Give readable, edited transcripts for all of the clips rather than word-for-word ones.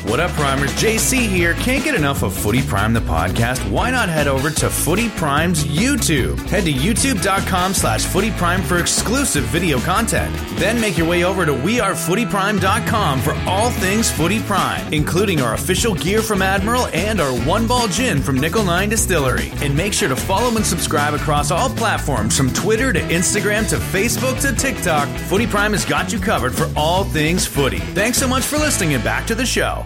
What up, Primers? JC here. Can't get enough of Footy Prime, the podcast? Why not head over to Footy Prime's YouTube? Head to youtube.com/footyprime for exclusive video content. Then make your way over to wearefootyprime.com for all things Footy Prime, including our official gear from Admiral and our One Ball Gin from Nickel 9 Distillery. And make sure to follow and subscribe across all platforms from Twitter to Instagram to Facebook to TikTok. Footy Prime has got you covered for all things footy. Thanks so much for listening and back to the show.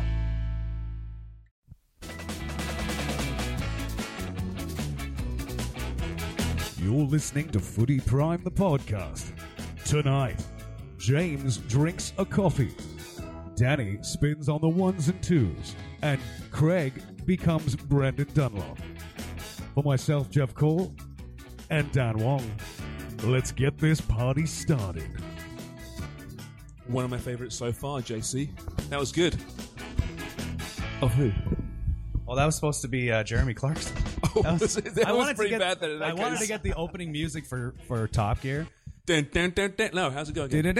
You're listening to Footy Prime, the podcast. Tonight, James drinks a coffee, Danny spins on the ones and twos, and Craig becomes Brandon Dunlop. For myself, Jeff Cole, and Dan Wong, let's get this party started. One of my favorites so far, JC. That was good. Of who? Well, that was supposed to be Jeremy Clarkson. That was pretty bad. I wanted to get the opening music for Top Gear. Dun, dun, dun, dun. No, how's it go again?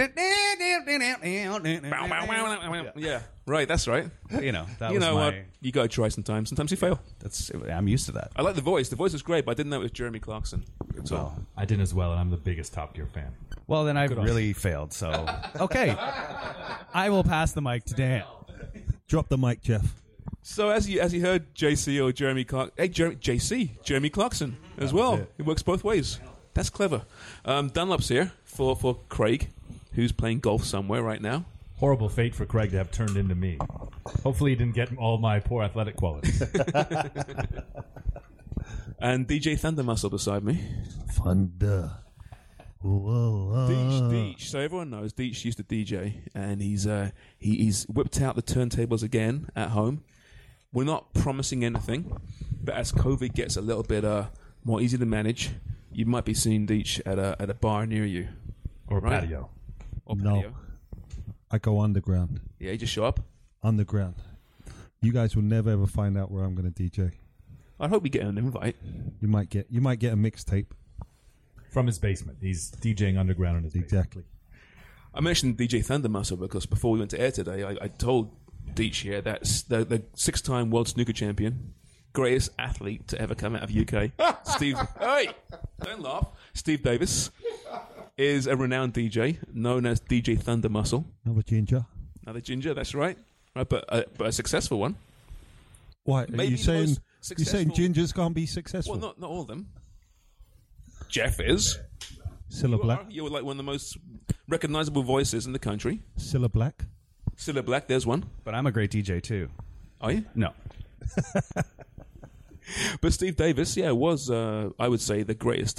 Yeah, right, that's right. You know, what? You got to try sometimes. Sometimes you fail. I'm used to that. I like the voice. The voice was great, but I didn't know it was Jeremy Clarkson. Well, I didn't as well, and I'm the biggest Top Gear fan. Well, then I really failed, so... Okay. I will pass the mic to Dan. Drop the mic, Jeff. So as you heard, JC or Jeremy Clarkson... Hey, Jeremy Clarkson as well. It works both ways. That's clever. Dunlop's here for Craig, who's playing golf somewhere right now. Horrible fate for Craig to have turned into me. Hopefully he didn't get all my poor athletic qualities. And DJ Thunder Muscle beside me. Thunder. Deech. So everyone knows Deech used to DJ, and he's whipped out the turntables again at home. We're not promising anything, but as COVID gets a little bit more easy to manage, you might be seeing Deech at a bar near you. Or right? patio. Or patio. No. I go underground. Yeah, you just show up? Underground. You guys will never ever find out where I'm going to DJ. I hope you get an invite. You might get a mixtape. From his basement. He's DJing underground in his basement. Exactly. I mentioned DJ Thunder Muscle because before we went to air today, I told Deech here that the 6-time world snooker champion, greatest athlete to ever come out of UK, Steve... Hey! Don't laugh. Steve Davis is a renowned DJ known as DJ Thunder Muscle. Another ginger. Another ginger, that's right. But a successful one. Why? Are you saying gingers can't be successful? Well, not all of them. Jeff is. Cilla Black. You're like one of the most recognizable voices in the country. Cilla Black. Cilla Black, there's one. But I'm a great DJ, too. Are you? No. But Steve Davis, was, I would say, the greatest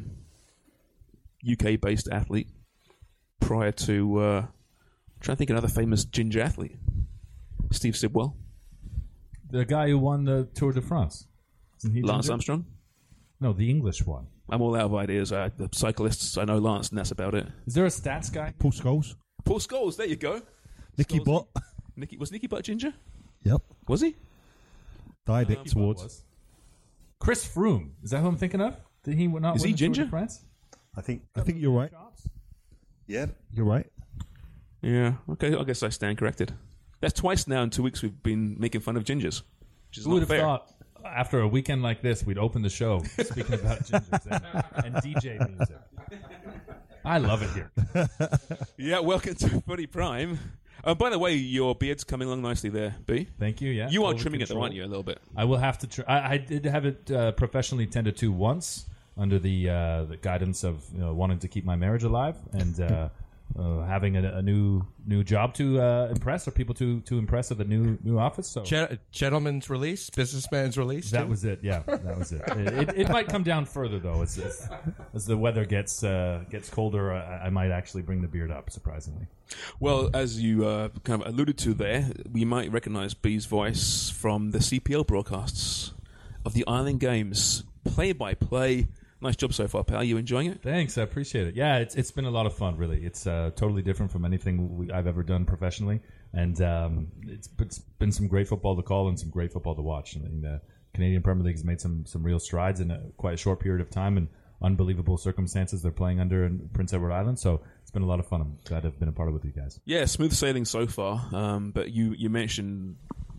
UK-based athlete prior to... I'm trying to think of another famous ginger athlete. Steve Sidwell. The guy who won the Tour de France. Isn't he Lance ginger? Armstrong? No, the English one. I'm all out of ideas. The cyclists, I know Lance, and that's about it. Is there a stats guy? Paul Scholes. Paul Scholes, there you go. Nicky Butt. Was Nicky Butt ginger? Yep. Was he? Dyed it towards. Chris Froome. Is that who I'm thinking of? Did he not Is win he the ginger? Tour de France? I think you're right. Yeah, you're right. Yeah, okay, I guess I stand corrected. That's twice now in 2 weeks we've been making fun of gingers, which is Who would not have fair. thought after a weekend like this we'd open the show speaking about gingers and DJ music? I love it here. Yeah, welcome to Footy Prime. By the way, your beard's coming along nicely there, B. Thank you, yeah. You are Over trimming it, though, control. aren't you, a little bit? I will have to I did have it professionally tended to once under the guidance of wanting to keep my marriage alive and having a new job to impress or people to impress at the new office. So gentleman's release, businessman's release. that was it. Yeah, that was it. It might come down further though as the weather gets colder. I might actually bring the beard up. Surprisingly. Well, as you kind of alluded to there, we might recognize B's voice from the CPL broadcasts of the Island Games, play-by-play. Nice job so far, pal. You enjoying it? Thanks, I appreciate it. Yeah, it's been a lot of fun, really. It's totally different from anything I've ever done professionally, and it's been some great football to call and some great football to watch. I mean, the Canadian Premier League has made some real strides in quite a short period of time, and unbelievable circumstances they're playing under in Prince Edward Island. So it's been a lot of fun. I'm glad I've been a part of it with you guys. Yeah, smooth sailing so far. But you mentioned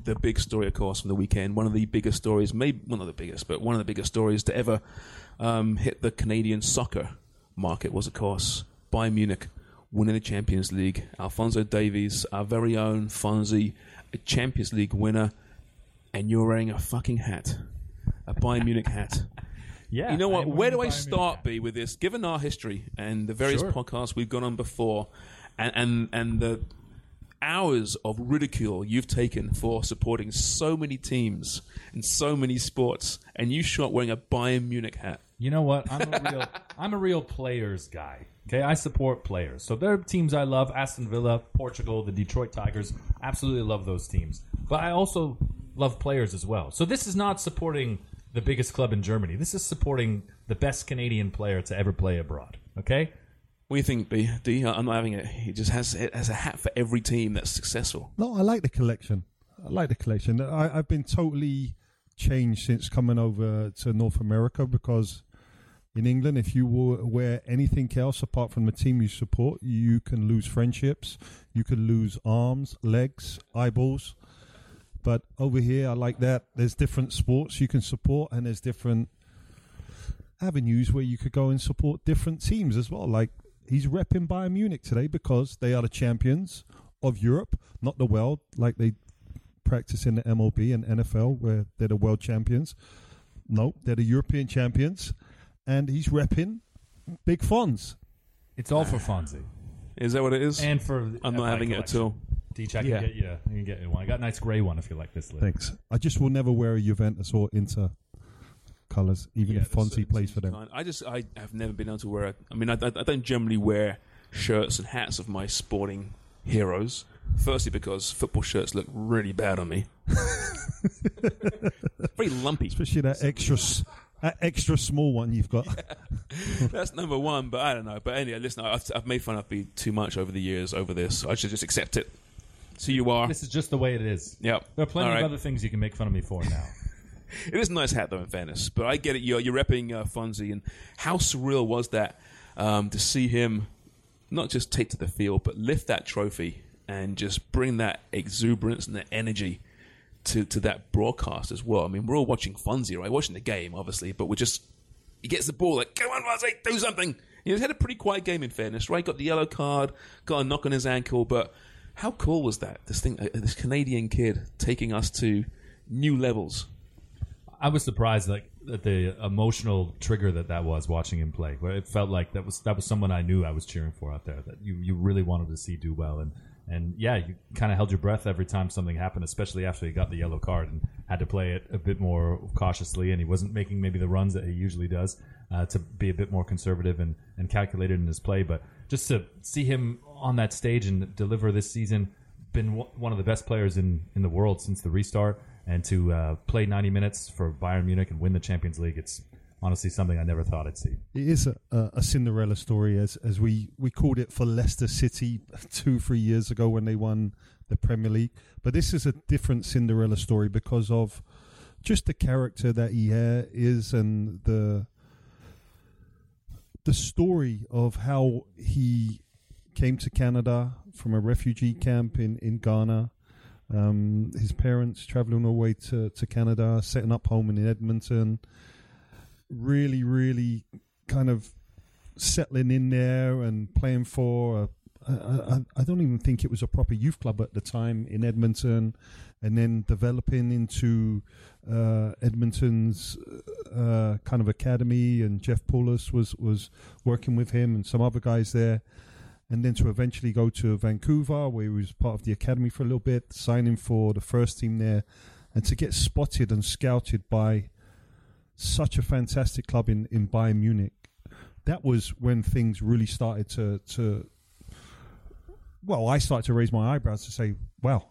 the big story, of course, from the weekend. One of the biggest stories, maybe well, not the biggest, but one of the biggest stories to ever hit the Canadian soccer market was, of course, Bayern Munich winning the Champions League. Alphonso Davies, our very own Fonzie, a Champions League winner, and you're wearing a fucking hat, a Bayern Munich hat. Yeah, you know what? Where do I start, B, with this? Given our history and the various podcasts we've gone on before, and the hours of ridicule you've taken for supporting so many teams and so many sports, and you shot wearing a Bayern Munich hat. You know what? I'm a real players guy. Okay, I support players. So there are teams I love: Aston Villa, Portugal, the Detroit Tigers. Absolutely love those teams. But I also love players as well. So this is not supporting the biggest club in Germany. This is supporting the best Canadian player to ever play abroad. Okay. What do you think, B? D? I'm not having it. He just has a hat for every team that's successful. No, I like the collection. I've been totally changed since coming over to North America, because in England, if you wear anything else apart from the team you support, you can lose friendships, you can lose arms, legs, eyeballs. But over here, I like that. There's different sports you can support, and there's different avenues where you could go and support different teams as well. Like, he's repping Bayern Munich today because they are the champions of Europe, not the world, like they practice in the MLB and NFL, where they're the world champions. No, they're the European champions. And he's repping Big Fonz. It's all for Fonzie. Is that what it is? And for I'm not having it at all. Deech, I can get you one. I got a nice grey one if you like this. Thanks. I just will never wear a Juventus or Inter colours, even if Fonzie plays for them. I have never been able to wear I don't generally wear shirts and hats of my sporting heroes. Firstly, because football shirts look really bad on me. Very lumpy. Especially that extra small one you've got. Yeah. That's number one, but I don't know. But anyway, listen, I've made fun of me too much over the years over this. So I should just accept it. So you are. This is just the way it is. Yep. There are plenty of other things you can make fun of me for now. It is a nice hat, though, in fairness. But I get it. You're repping Fonzie, and how surreal was that to see him not just take to the field, but lift that trophy and just bring that exuberance and that energy to that broadcast as well. I mean, we're all watching Fonzie, right? Watching the game, obviously, but he gets the ball, like, come on, Fonzie, do something. He's had a pretty quiet game, in fairness, right? Got the yellow card, got a knock on his ankle, but how cool was that? This Canadian kid taking us to new levels. I was surprised, like, at the emotional trigger that was watching him play, where it felt like that was someone I knew I was cheering for out there, that you really wanted to see do well. And yeah, you kind of held your breath every time something happened, especially after he got the yellow card and had to play it a bit more cautiously, and he wasn't making maybe the runs that he usually does, to be a bit more conservative and calculated in his play. But just to see him on that stage and deliver this season, been one of the best players in the world since the restart, and to play 90 minutes for Bayern Munich and win the Champions League, it's honestly something I never thought I'd see. It is a Cinderella story, as we called it for Leicester City 2-3 years ago when they won the Premier League. But this is a different Cinderella story because of just the character that he is, and the story of how he came to Canada from a refugee camp in Ghana. His parents traveling all the way to Canada, setting up home in Edmonton, really, really kind of settling in there and playing for I don't even think it was a proper youth club at the time in Edmonton, and then developing into Edmonton's kind of academy, and Jeff Poulos was working with him and some other guys there. And then to eventually go to Vancouver, where he was part of the academy for a little bit, signing for the first team there, and to get spotted and scouted by such a fantastic club in Bayern Munich. That was when things really started to I started to raise my eyebrows to say, wow,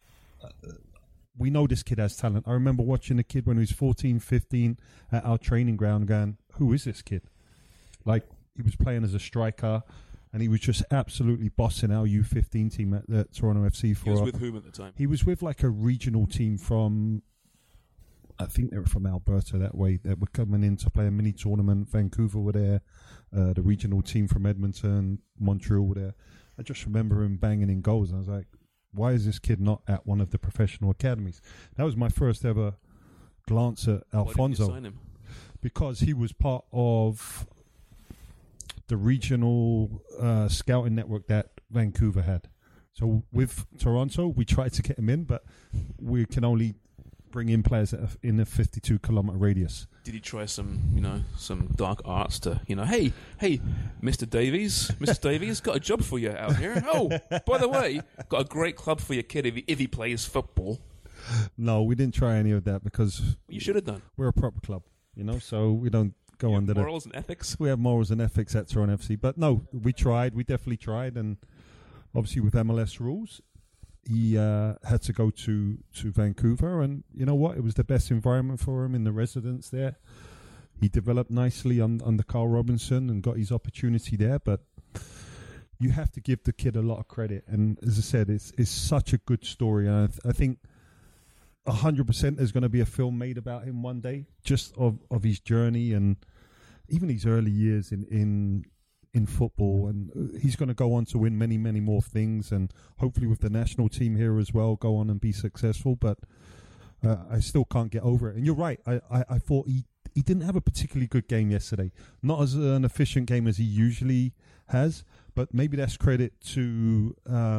we know this kid has talent. I remember watching a kid when he was 14, 15 at our training ground going, who is this kid? Like, he was playing as a striker, and he was just absolutely bossing our U15 team at the Toronto FC. He was with whom at the time? He was with like a regional team from, I think they were from Alberta that way. They were coming in to play a mini tournament. Vancouver were there. The regional team from Edmonton, Montreal were there. I just remember him banging in goals. And I was like, why is this kid not at one of the professional academies? That was my first ever glance at Why didn't you Alfonso, sign him? because he was part of the regional scouting network that Vancouver had. So with Toronto, we tried to get him in, but we can only bring in players in a 52-kilometer radius. Did he try some dark arts to, hey, Mr. Davies, got a job for you out here. Oh, by the way, got a great club for your kid if he plays football. No, we didn't try any of that because You should have done. we're a proper club, so we don't go under the... Morals and ethics. We have morals and ethics at Toronto FC. But no, we definitely tried, and obviously with MLS rules, he had to go to Vancouver, and you know what? It was the best environment for him in the residence there. He developed nicely under Carl Robinson and got his opportunity there, but you have to give the kid a lot of credit. And as I said, it's such a good story, and I think 100% there's going to be a film made about him one day, just of his journey and even his early years in football, and he's going to go on to win many, many more things, and hopefully with the national team here as well, go on and be successful. But I still can't get over it. And you're right, I thought he didn't have a particularly good game yesterday. Not as an efficient game as he usually has, but maybe that's credit to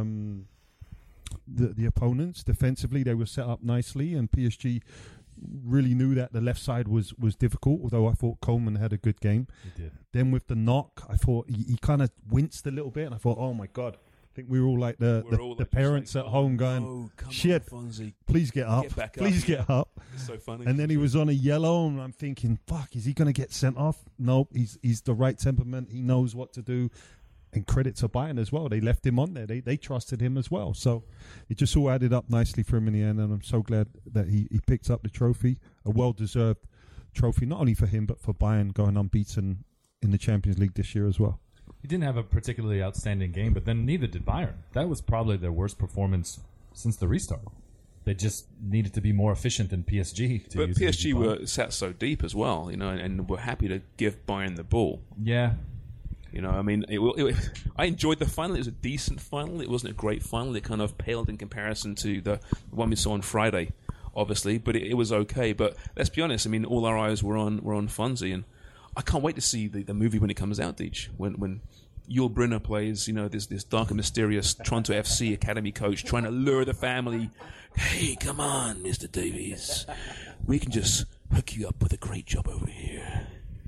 the opponents. Defensively, they were set up nicely, and PSG really knew that the left side was difficult, although I thought Coleman had a good game. He did. Then with the knock, I thought he kind of winced a little bit, and I thought, oh my God. I think we were all like the parents at home going, shit, Fonzie, please get up. Get back up. Please get up. It's so funny. And then he was on a yellow, and I'm thinking, fuck, is he going to get sent off? Nope, he's the right temperament. He knows what to do. And credit to Bayern as well. They left him on there. They trusted him as well. So it just all added up nicely for him in the end. And I'm so glad that he picked up the trophy, a well-deserved trophy, not only for him, but for Bayern going unbeaten in the Champions League this year as well. He didn't have a particularly outstanding game, but then neither did Bayern. That was probably their worst performance since the restart. They just needed to be more efficient than PSG. But PSG were sat so deep as well, and were happy to give Bayern the ball. Yeah. I mean, I enjoyed the final. It was a decent final. It wasn't a great final. It kind of paled in comparison to the one we saw on Friday, obviously. But it was okay. But let's be honest. I mean, all our eyes were on Fonzie, and I can't wait to see the movie when it comes out, Deech. When Yul Brynner plays, this dark and mysterious Toronto FC academy coach trying to lure the family. Hey, come on, Mr. Davies. We can just hook you up with a great job over here.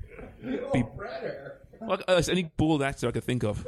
Well, it's any bald actor I could think of.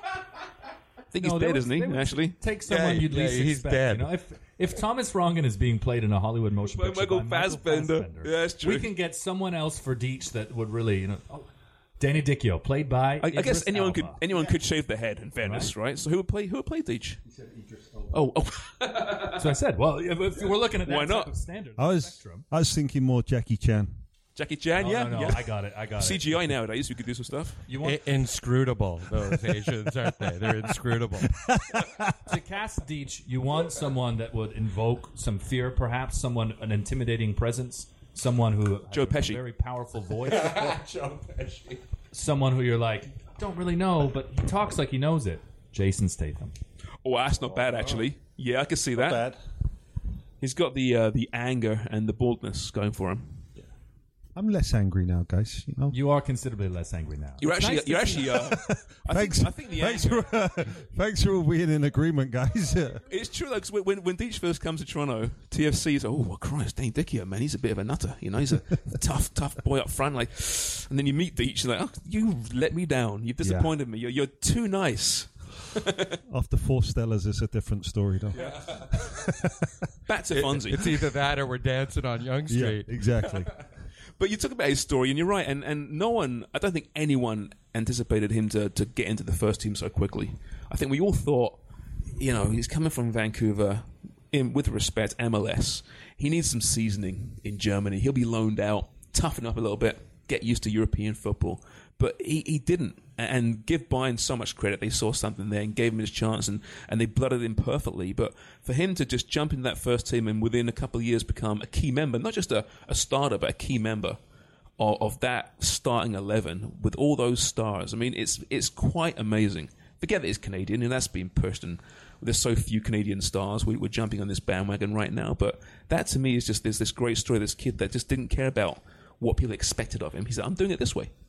I think he's dead, isn't he? Actually, take someone you'd least he's expect. dead. If Thomas Rongan is being played in a Hollywood motion picture Michael by Michael Fassbender. Yeah, that's true. we can get someone else for Deech that would really, Danny Dichio, played by. I guess Idris anyone Elba. could shave the head. In fairness, right? So who would play Deech? Oh, So I said, well, if we're looking at that Why not? type of standard I was thinking more Jackie Chan. Jackie Chan, Oh, yeah, no, yeah. I got it. CGI nowadays, we could do some stuff. You want Inscrutable, those Asians, aren't they? They're inscrutable. to cast Deech, you want someone that would invoke some fear, perhaps an intimidating presence, someone who Joe has Pesci. a very powerful voice. Joe Pesci. Someone who you're like, don't really know, but he talks like he knows it. Jason Statham. Oh, that's not bad, actually. Yeah, I can see that. Bad. He's got the anger and the baldness going for him. I'm less angry now, guys. You are considerably less angry now. You're It's actually. nice to see- Thanks. I think the anger. Thanks for all being in agreement, guys. It's true, though, because when Deech first comes to Toronto, TFC's, oh, Christ, Danny Dichio, man, he's a bit of a nutter. He's a tough boy up front. And then you meet Deech, you're like, oh, you let me down. You've disappointed me. You're too nice. After 4 Stellas, it's a different story, though. Back to Fonzie. It's either that or we're dancing on Yonge Street. Yeah, exactly. But you talk about his story, and you're right. And no one, I don't think anyone anticipated him to get into the first team so quickly. I think we all thought, he's coming from Vancouver, with respect, MLS. He needs some seasoning in Germany. He'll be loaned out, toughen up a little bit, get used to European football. But he didn't. And give Bayern so much credit. They saw something there and gave him his chance, and they blooded him perfectly. But for him to just jump into that first team and within a couple of years become a key member, not just a starter, but a key member of that starting 11 with all those stars, I mean, it's quite amazing forget that he's Canadian, and that's being pushed, and there's so few Canadian stars, we're jumping on this bandwagon right now, but that to me is just, there's this great story of this kid that just didn't care about what people expected of him. He said, I'm doing it this way.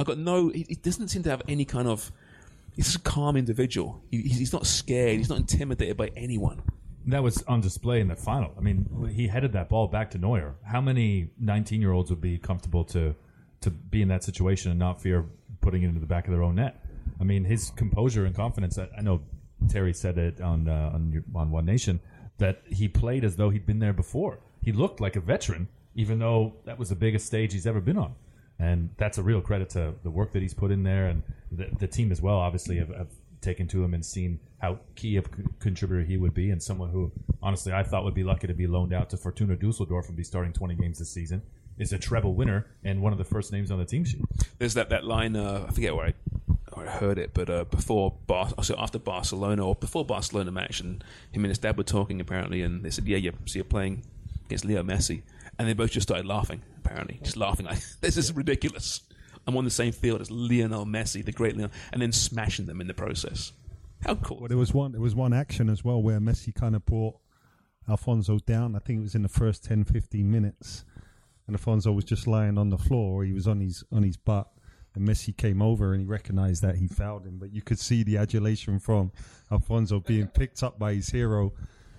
He doesn't seem to have any kind of, he's just a calm individual. He's not scared, he's not intimidated by anyone. That was on display in the final. I mean, he headed that ball back to Neuer. How many 19-year-olds would be comfortable to be in that situation and not fear putting it into the back of their own net? I mean, his composure and confidence. I know Terry said it on One Nation that he played as though he'd been there before. He looked like a veteran, even though that was the biggest stage he's ever been on. And that's a real credit to the work that he's put in there, and the team as well. Obviously, have taken to him and seen how key of a contributor he would be, and someone who, honestly, I thought would be lucky to be loaned out to Fortuna Dusseldorf and be starting 20 games this season. Is a treble winner and one of the first names on the team sheet. There's that line, I forget where I heard it, but after Barcelona, or before Barcelona match, and him and his dad were talking apparently, and they said, you're playing against Leo Messi, and they both just started laughing, apparently, just laughing like, this is ridiculous. I'm on the same field as Lionel Messi, the great Lionel, and then smashing them in the process. How cool! Well, there was one action as well where Messi kind of brought Alfonso down. I think it was in the first 10-15 minutes, and Alfonso was just lying on the floor, or he was on his butt. And Messi came over and he recognized that he fouled him. But you could see the adulation from Alfonso being picked up by his hero,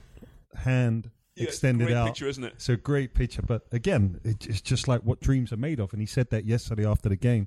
hand extended it's a great out. picture, isn't it? It's a great picture. But again, it's just like what dreams are made of. And he said that yesterday after the game.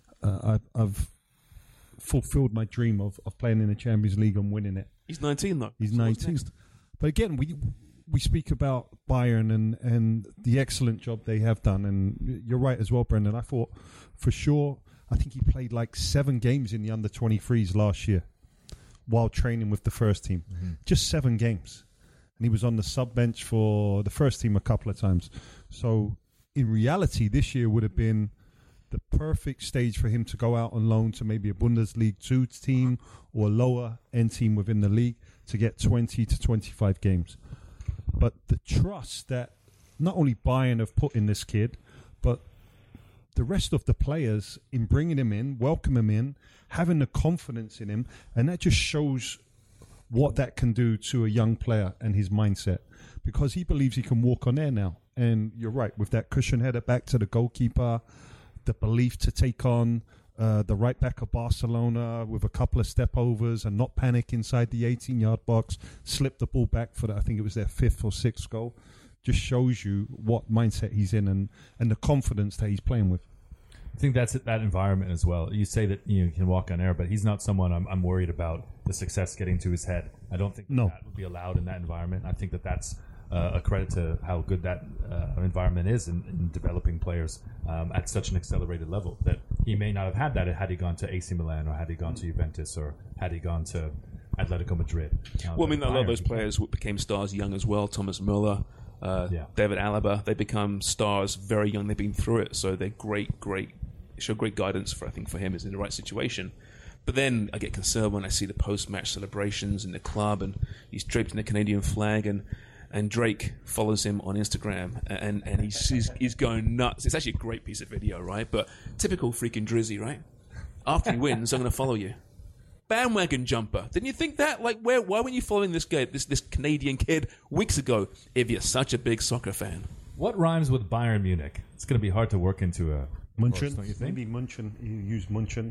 I've fulfilled my dream of playing in the Champions League and winning it. He's 19 though. He's So what's 19. next? But again, we speak about Bayern and the excellent job they have done. And you're right as well, Brendan. I thought for sure, I think he played like 7 games in the under-23s last year while training with the first team. Mm-hmm. Just 7 games. And he was on the sub-bench for the first team a couple of times. So in reality, this year would have been the perfect stage for him to go out on loan to maybe a Bundesliga 2 team or a lower-end team within the league to get 20 to 25 games. But the trust that not only Bayern have put in this kid, but the rest of the players in bringing him in, welcome him in, having the confidence in him, and that just shows what that can do to a young player and his mindset, because he believes he can walk on air now. And you're right, with that cushion header back to the goalkeeper, the belief to take on the right back of Barcelona with a couple of step overs and not panic inside the 18-yard box, slip the ball back for I think it was their 5th or 6th goal. Just shows you what mindset he's in and the confidence that he's playing with. I think that's that environment as well. You say that you can walk on air, but he's not someone I'm worried about the success getting to his head. I don't think that would be allowed in that environment. I think that's a credit to how good that environment is in developing players at such an accelerated level, that he may not have had that had he gone to AC Milan or had he gone to Juventus or had he gone to Atletico Madrid. Well, I mean, a lot of those players became stars young as well. Thomas Müller, David Alaba, they become stars very young. They've been through it, so they're great, show great guidance for him is in the right situation. But then I get concerned when I see the post-match celebrations in the club, and he's draped in the Canadian flag, and Drake follows him on Instagram, and he's going nuts. It's actually a great piece of video, right? But typical freaking Drizzy, right? After he wins, I'm going to follow you. Bandwagon jumper. Didn't you think that? Like, why weren't you following this guy, this Canadian kid weeks ago, if you're such a big soccer fan? What rhymes with Bayern Munich? It's going to be hard to work into a Munchen, course, don't you think? maybe Munchen. You use Munchen.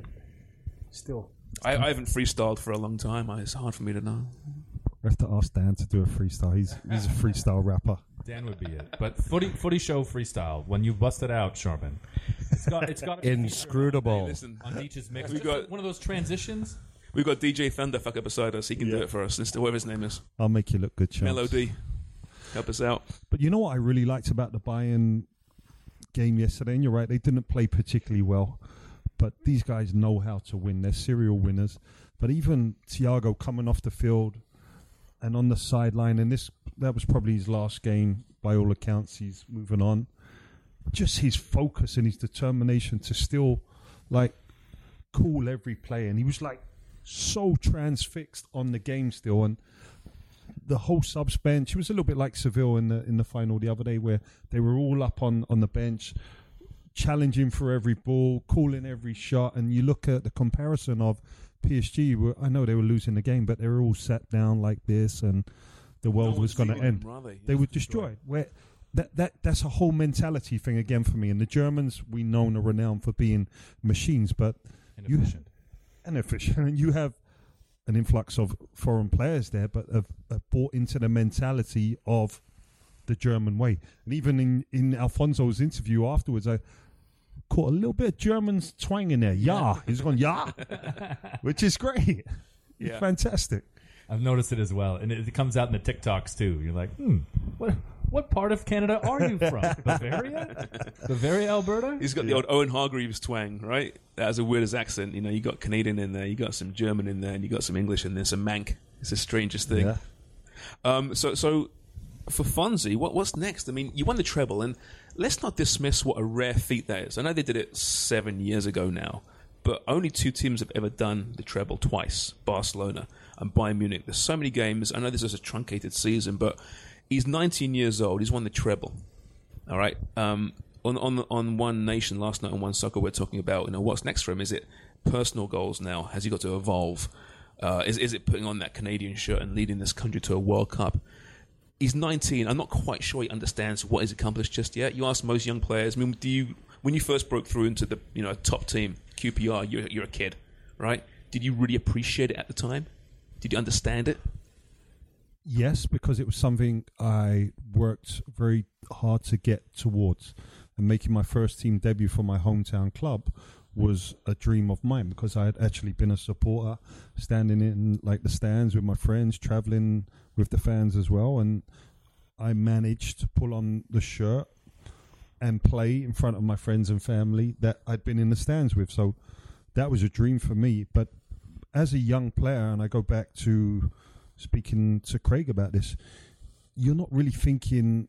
Still, I haven't freestyled for a long time. It's hard for me to know. we have to ask Dan to do a freestyle. He's a freestyle rapper. Dan would be it. But footy show freestyle, when you bust it out, Sharman, it's got to be Inscrutable. Listen, on Deitch's mix. We got one of those transitions. We've got DJ Thunderfucker beside us. He can do it for us. Whatever his name is. I'll make you look good, Chance. Melody. Help us out. But you know what I really liked about the Bayern game yesterday? And you're right, they didn't play particularly well. But these guys know how to win. They're serial winners. But even Thiago coming off the field and on the sideline, and that was probably his last game by all accounts. He's moving on. Just his focus and his determination to still cool every play. And he was so transfixed on the game still. And the whole subs bench, it was a little bit like Seville in the final the other day, where they were all up on the bench, challenging for every ball, calling every shot. And you look at the comparison of PSG, I know they were losing the game, but they were all sat down like this, and the world was going to end. They were destroyed. Where that's a whole mentality thing again for me. And the Germans, we know, are renowned for being machines, but Inefficient. And you have an influx of foreign players there, but have bought into the mentality of the German way. And even in Alfonso's interview afterwards, I caught a little bit of German twang in there. Yeah. He's going, yeah, which is great. Yeah. Fantastic. I've noticed it as well. And it comes out in the TikToks too. You're like, what part of Canada are you from? Bavaria? Bavaria, Alberta? He's got the old Owen Hargreaves twang, right? That has a weirdest accent. You got Canadian in there, you got some German in there, and you got some English in there, some Manc. It's the strangest thing. Yeah. So for Fonzie, what's next? I mean, you won the treble, and let's not dismiss what a rare feat that is. I know they did it 7 years ago now, but only 2 teams have ever done the treble twice, Barcelona and Bayern Munich. There's so many games. I know this is a truncated season, but he's 19 years old. He's won the treble. All right. On One Nation last night on One Soccer, we're talking about what's next for him. Is it personal goals now? Has he got to evolve? Is it putting on that Canadian shirt and leading this country to a World Cup? He's 19. I'm not quite sure he understands what he's accomplished just yet. You ask most young players. I mean, when you first broke through into the top team, QPR, you're a kid, right? Did you really appreciate it at the time? Did you understand it? Yes, because it was something I worked very hard to get towards. And making my first team debut for my hometown club was a dream of mine, because I had actually been a supporter, standing in the stands with my friends, traveling with the fans as well. And I managed to pull on the shirt and play in front of my friends and family that I'd been in the stands with. So that was a dream for me. But as a young player, and I go back to speaking to Craig about this, you're not really thinking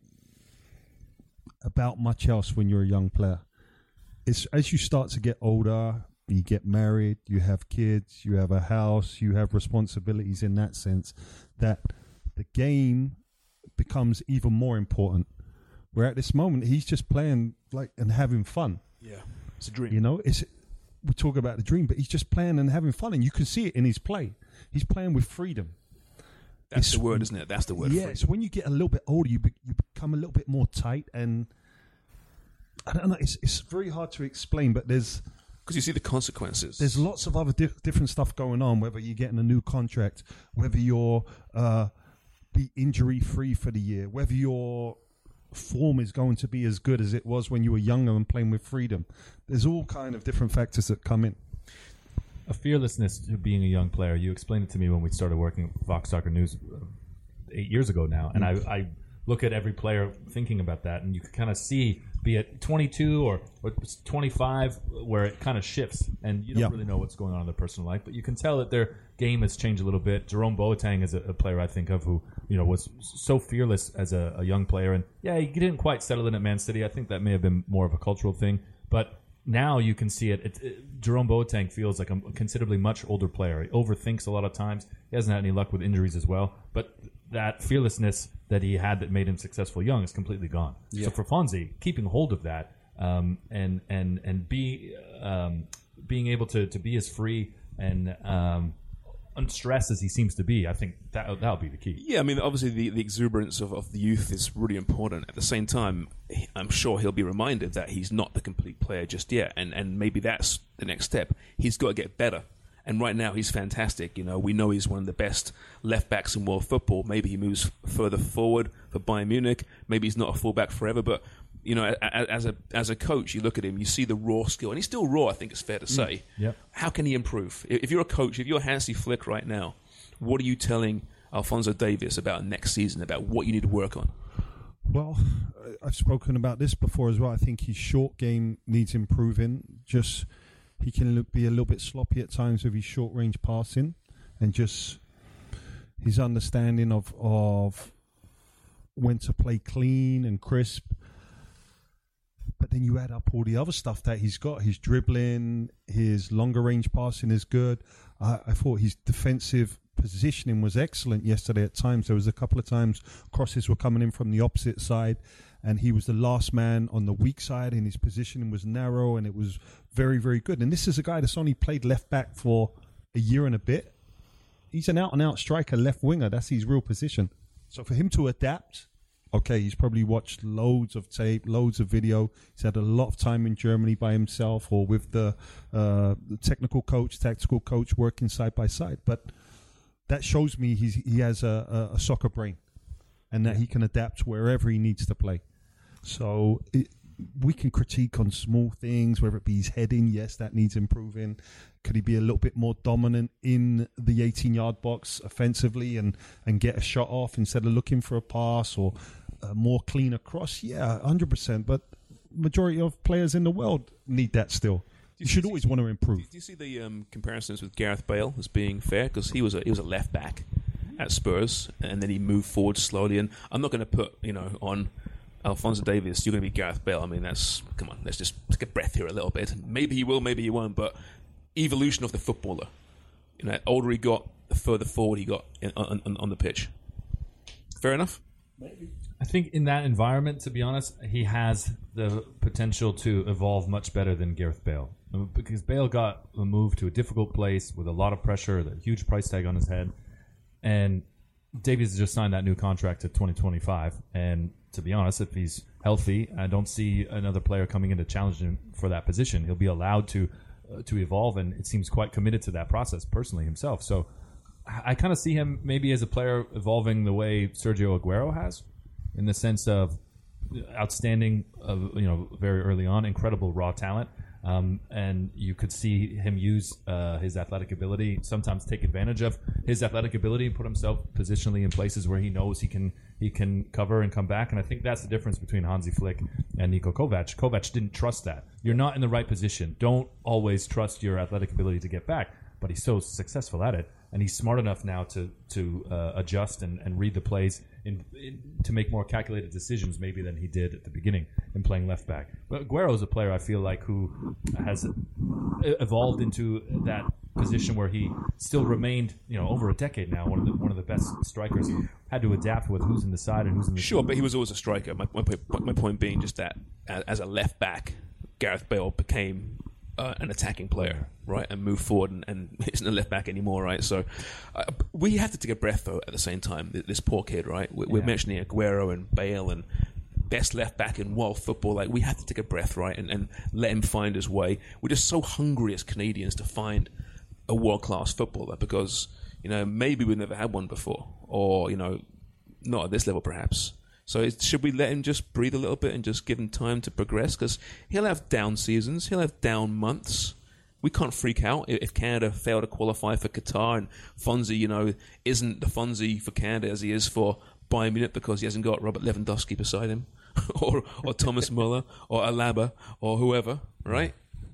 about much else when you're a young player. It's as you start to get older, you get married, you have kids, you have a house, you have responsibilities in that sense, that the game becomes even more important. Where at this moment, he's just playing and having fun. Yeah, it's a dream. We talk about the dream, but he's just playing and having fun, and you can see it in his play. He's playing with freedom. That's the word, isn't it? That's the word. Yeah, so when you get a little bit older, you become a little bit more tight, and I don't know, it's very hard to explain, but because you see the consequences. There's lots of other different stuff going on, whether you're getting a new contract, whether you're be injury-free for the year, whether your form is going to be as good as it was when you were younger and playing with freedom. There's all kind of different factors that come in. A fearlessness to being a young player. You explained it to me when we started working at Fox Soccer News 8 years ago now, and I look at every player thinking about that, and you can kind of see, be it 22 or 25, where it kind of shifts, and you don't really know what's going on in their personal life, but you can tell that their game has changed a little bit. Jerome Boateng is a player I think of who was so fearless as a young player, and he didn't quite settle in at Man City. I think that may have been more of a cultural thing, but now you can see it. Jerome Boateng feels like a considerably much older player. He overthinks a lot of times. He hasn't had any luck with injuries as well. But that fearlessness that he had that made him successful young is completely gone. Yeah. So for Fonzie, keeping hold of that and being able to be as free and unstressed as he seems to be, I think that'll be the key. Yeah, I mean, obviously the exuberance of the youth is really important. At the same time, I'm sure he'll be reminded that he's not the complete player just yet, and maybe that's the next step. He's got to get better. And right now he's fantastic. We know he's one of the best left backs in world football. Maybe he moves further forward for Bayern Munich. Maybe he's not a fullback forever, but as a coach, you look at him, you see the raw skill, and he's still raw, I think it's fair to say. Yep. How can he improve? If you're a coach, if you're Hansi Flick right now, what are you telling Alphonso Davies about next season, about what you need to work on? Well, I've spoken about this before as well. I think his short game needs improving. He can be a little bit sloppy at times with his short-range passing, and just his understanding of when to play clean and crisp. But then you add up all the other stuff that he's got. His dribbling, his longer-range passing is good. I thought his defensive positioning was excellent yesterday at times. There was a couple of times crosses were coming in from the opposite side, and he was the last man on the weak side, and his positioning was narrow, and it was very, very good. And this is a guy that's only played left back for a year and a bit, he's an out-and-out striker, left winger. That's his real position. So for him to adapt, okay, he's probably watched loads of tape, loads of video. He's had a lot of time in Germany by himself or with the technical coach, tactical coach working side by side. But that shows me he has a soccer brain and that he can adapt wherever he needs to play. So we can critique on small things, whether it be his heading. Yes, that needs improving. Could he be a little bit more dominant in the 18-yard box offensively and get a shot off instead of looking for a pass or a more cleaner cross? Yeah, 100%. But majority of players in the world need that still. You should always want to improve. Do you see the comparisons with Gareth Bale as being fair? Because he was a left back at Spurs, and then he moved forward slowly. And I'm not going to put on Alphonso Davies, you're going to be Gareth Bale. I mean, come on, let's just take a breath here a little bit. Maybe he will, maybe he won't, but evolution of the footballer. The older he got, the further forward he got on the pitch. Fair enough? Maybe. I think in that environment, to be honest, he has the potential to evolve much better than Gareth Bale. Because Bale got moved to a difficult place with a lot of pressure, a huge price tag on his head, and Davies has just signed that new contract to 2025, and to be honest, if he's healthy, I don't see another player coming in to challenge him for that position. He'll be allowed to evolve, and it seems quite committed to that process personally himself. So I kind of see him maybe as a player evolving the way Sergio Aguero has, in the sense of outstanding, very early on, incredible raw talent. And you could see him use his athletic ability, sometimes take advantage of his athletic ability and put himself positionally in places where he knows he can cover and come back. And I think that's the difference between Hansi Flick and Niko Kovac. Kovac didn't trust that. You're not in the right position. Don't always trust your athletic ability to get back. But he's so successful at it, and he's smart enough now to adjust and read the plays to make more calculated decisions maybe than he did at the beginning in playing left back. But Aguero is a player I feel like who has evolved into that position where he still remained, over a decade now, one of the best strikers. He had to adapt with who's in the side and who's in the sure, but he was always a striker. My point being just that as a left back, Gareth Bale became an attacking player, right, and move forward and isn't a left back anymore, right? So we have to take a breath though at the same time. This poor kid, right? We're mentioning Aguero and Bale and best left back in world football. Like, we have to take a breath, right, and let him find his way. We're just so hungry as Canadians to find a world class footballer because maybe we've never had one before, or not at this level perhaps. So should we let him just breathe a little bit and just give him time to progress? Because he'll have down seasons. He'll have down months. We can't freak out if Canada fail to qualify for Qatar and Fonzie, isn't the Fonzie for Canada as he is for Bayern Munich because he hasn't got Robert Lewandowski beside him or Thomas Muller or Alaba or whoever, right?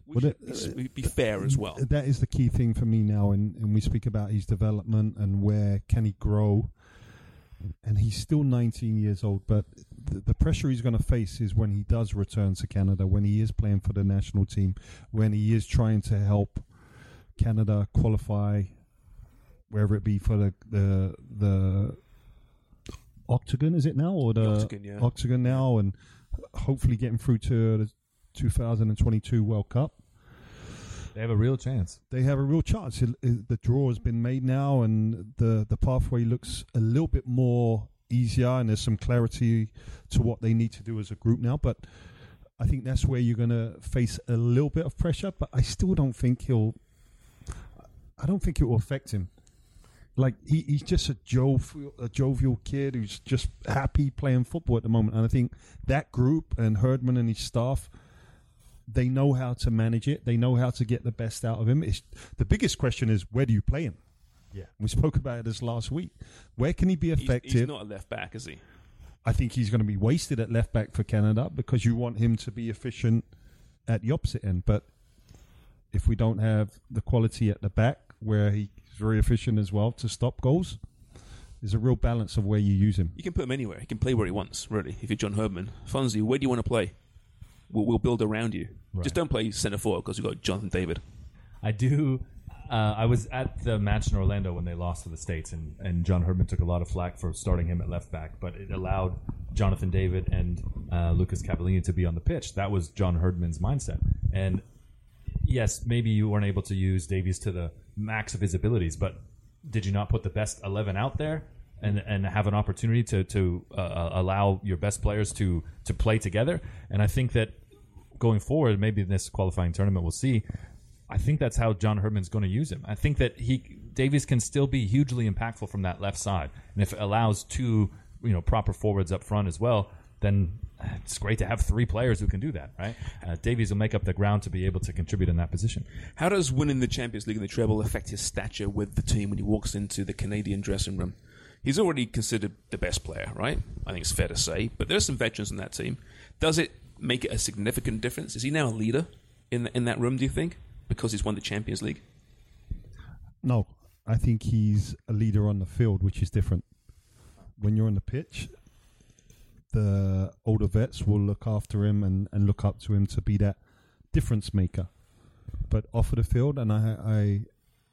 We'd be fair as well. That is the key thing for me now, and we speak about his development and where can he grow. And he's still 19 years old, but the pressure he's going to face is when he does return to Canada, when he is playing for the national team, when he is trying to help Canada qualify, wherever it be for the Octagon, is it now? Or the Octagon now, and hopefully getting through to the 2022 World Cup. They have a real chance. They have a real chance. The draw has been made now, and the pathway looks a little bit more easier, and there's some clarity to what they need to do as a group now. But I think that's where you're going to face a little bit of pressure. But I still don't think it will affect him. Like, he's just a jovial kid who's just happy playing football at the moment. And I think that group and Herdman and his staff, they know how to manage it. They know how to get the best out of him. The biggest question is, where do you play him? Yeah, we spoke about it this last week. Where can he be effective? He's not a left back, is he? I think he's going to be wasted at left back for Canada because you want him to be efficient at the opposite end. But if we don't have the quality at the back where he's very efficient as well to stop goals, there's a real balance of where you use him. You can put him anywhere. He can play where he wants, really. If you're John Herdman. Fonzie, where do you want to play? We'll build around you. Right. Just don't play centre forward because you've got Jonathan David. I do. I was at the match in Orlando when they lost to the States, and John Herdman took a lot of flack for starting him at left back, but it allowed Jonathan David and Lucas Cavallini to be on the pitch. That was John Herdman's mindset. And, yes, maybe you weren't able to use Davies to the max of his abilities, but did you not put the best 11 out there and have an opportunity to allow your best players to play together? And I think that going forward, maybe in this qualifying tournament, we'll see. I think that's how John Herdman's going to use him. I think that Davies can still be hugely impactful from that left side, and if it allows two proper forwards up front as well, then it's great to have three players who can do that, right? Davies will make up the ground to be able to contribute in that position. How does winning the Champions League and the treble affect his stature with the team when he walks into the Canadian dressing room? He's already considered the best player, right? I think it's fair to say, but there are some veterans in that team. Does it make it a significant difference? Is he now a leader in that room, do you think, because he's won the Champions League? No, I think he's a leader on the field, which is different. When you're on the pitch, the older vets will look after him and look up to him to be that difference maker. But off of the field, and I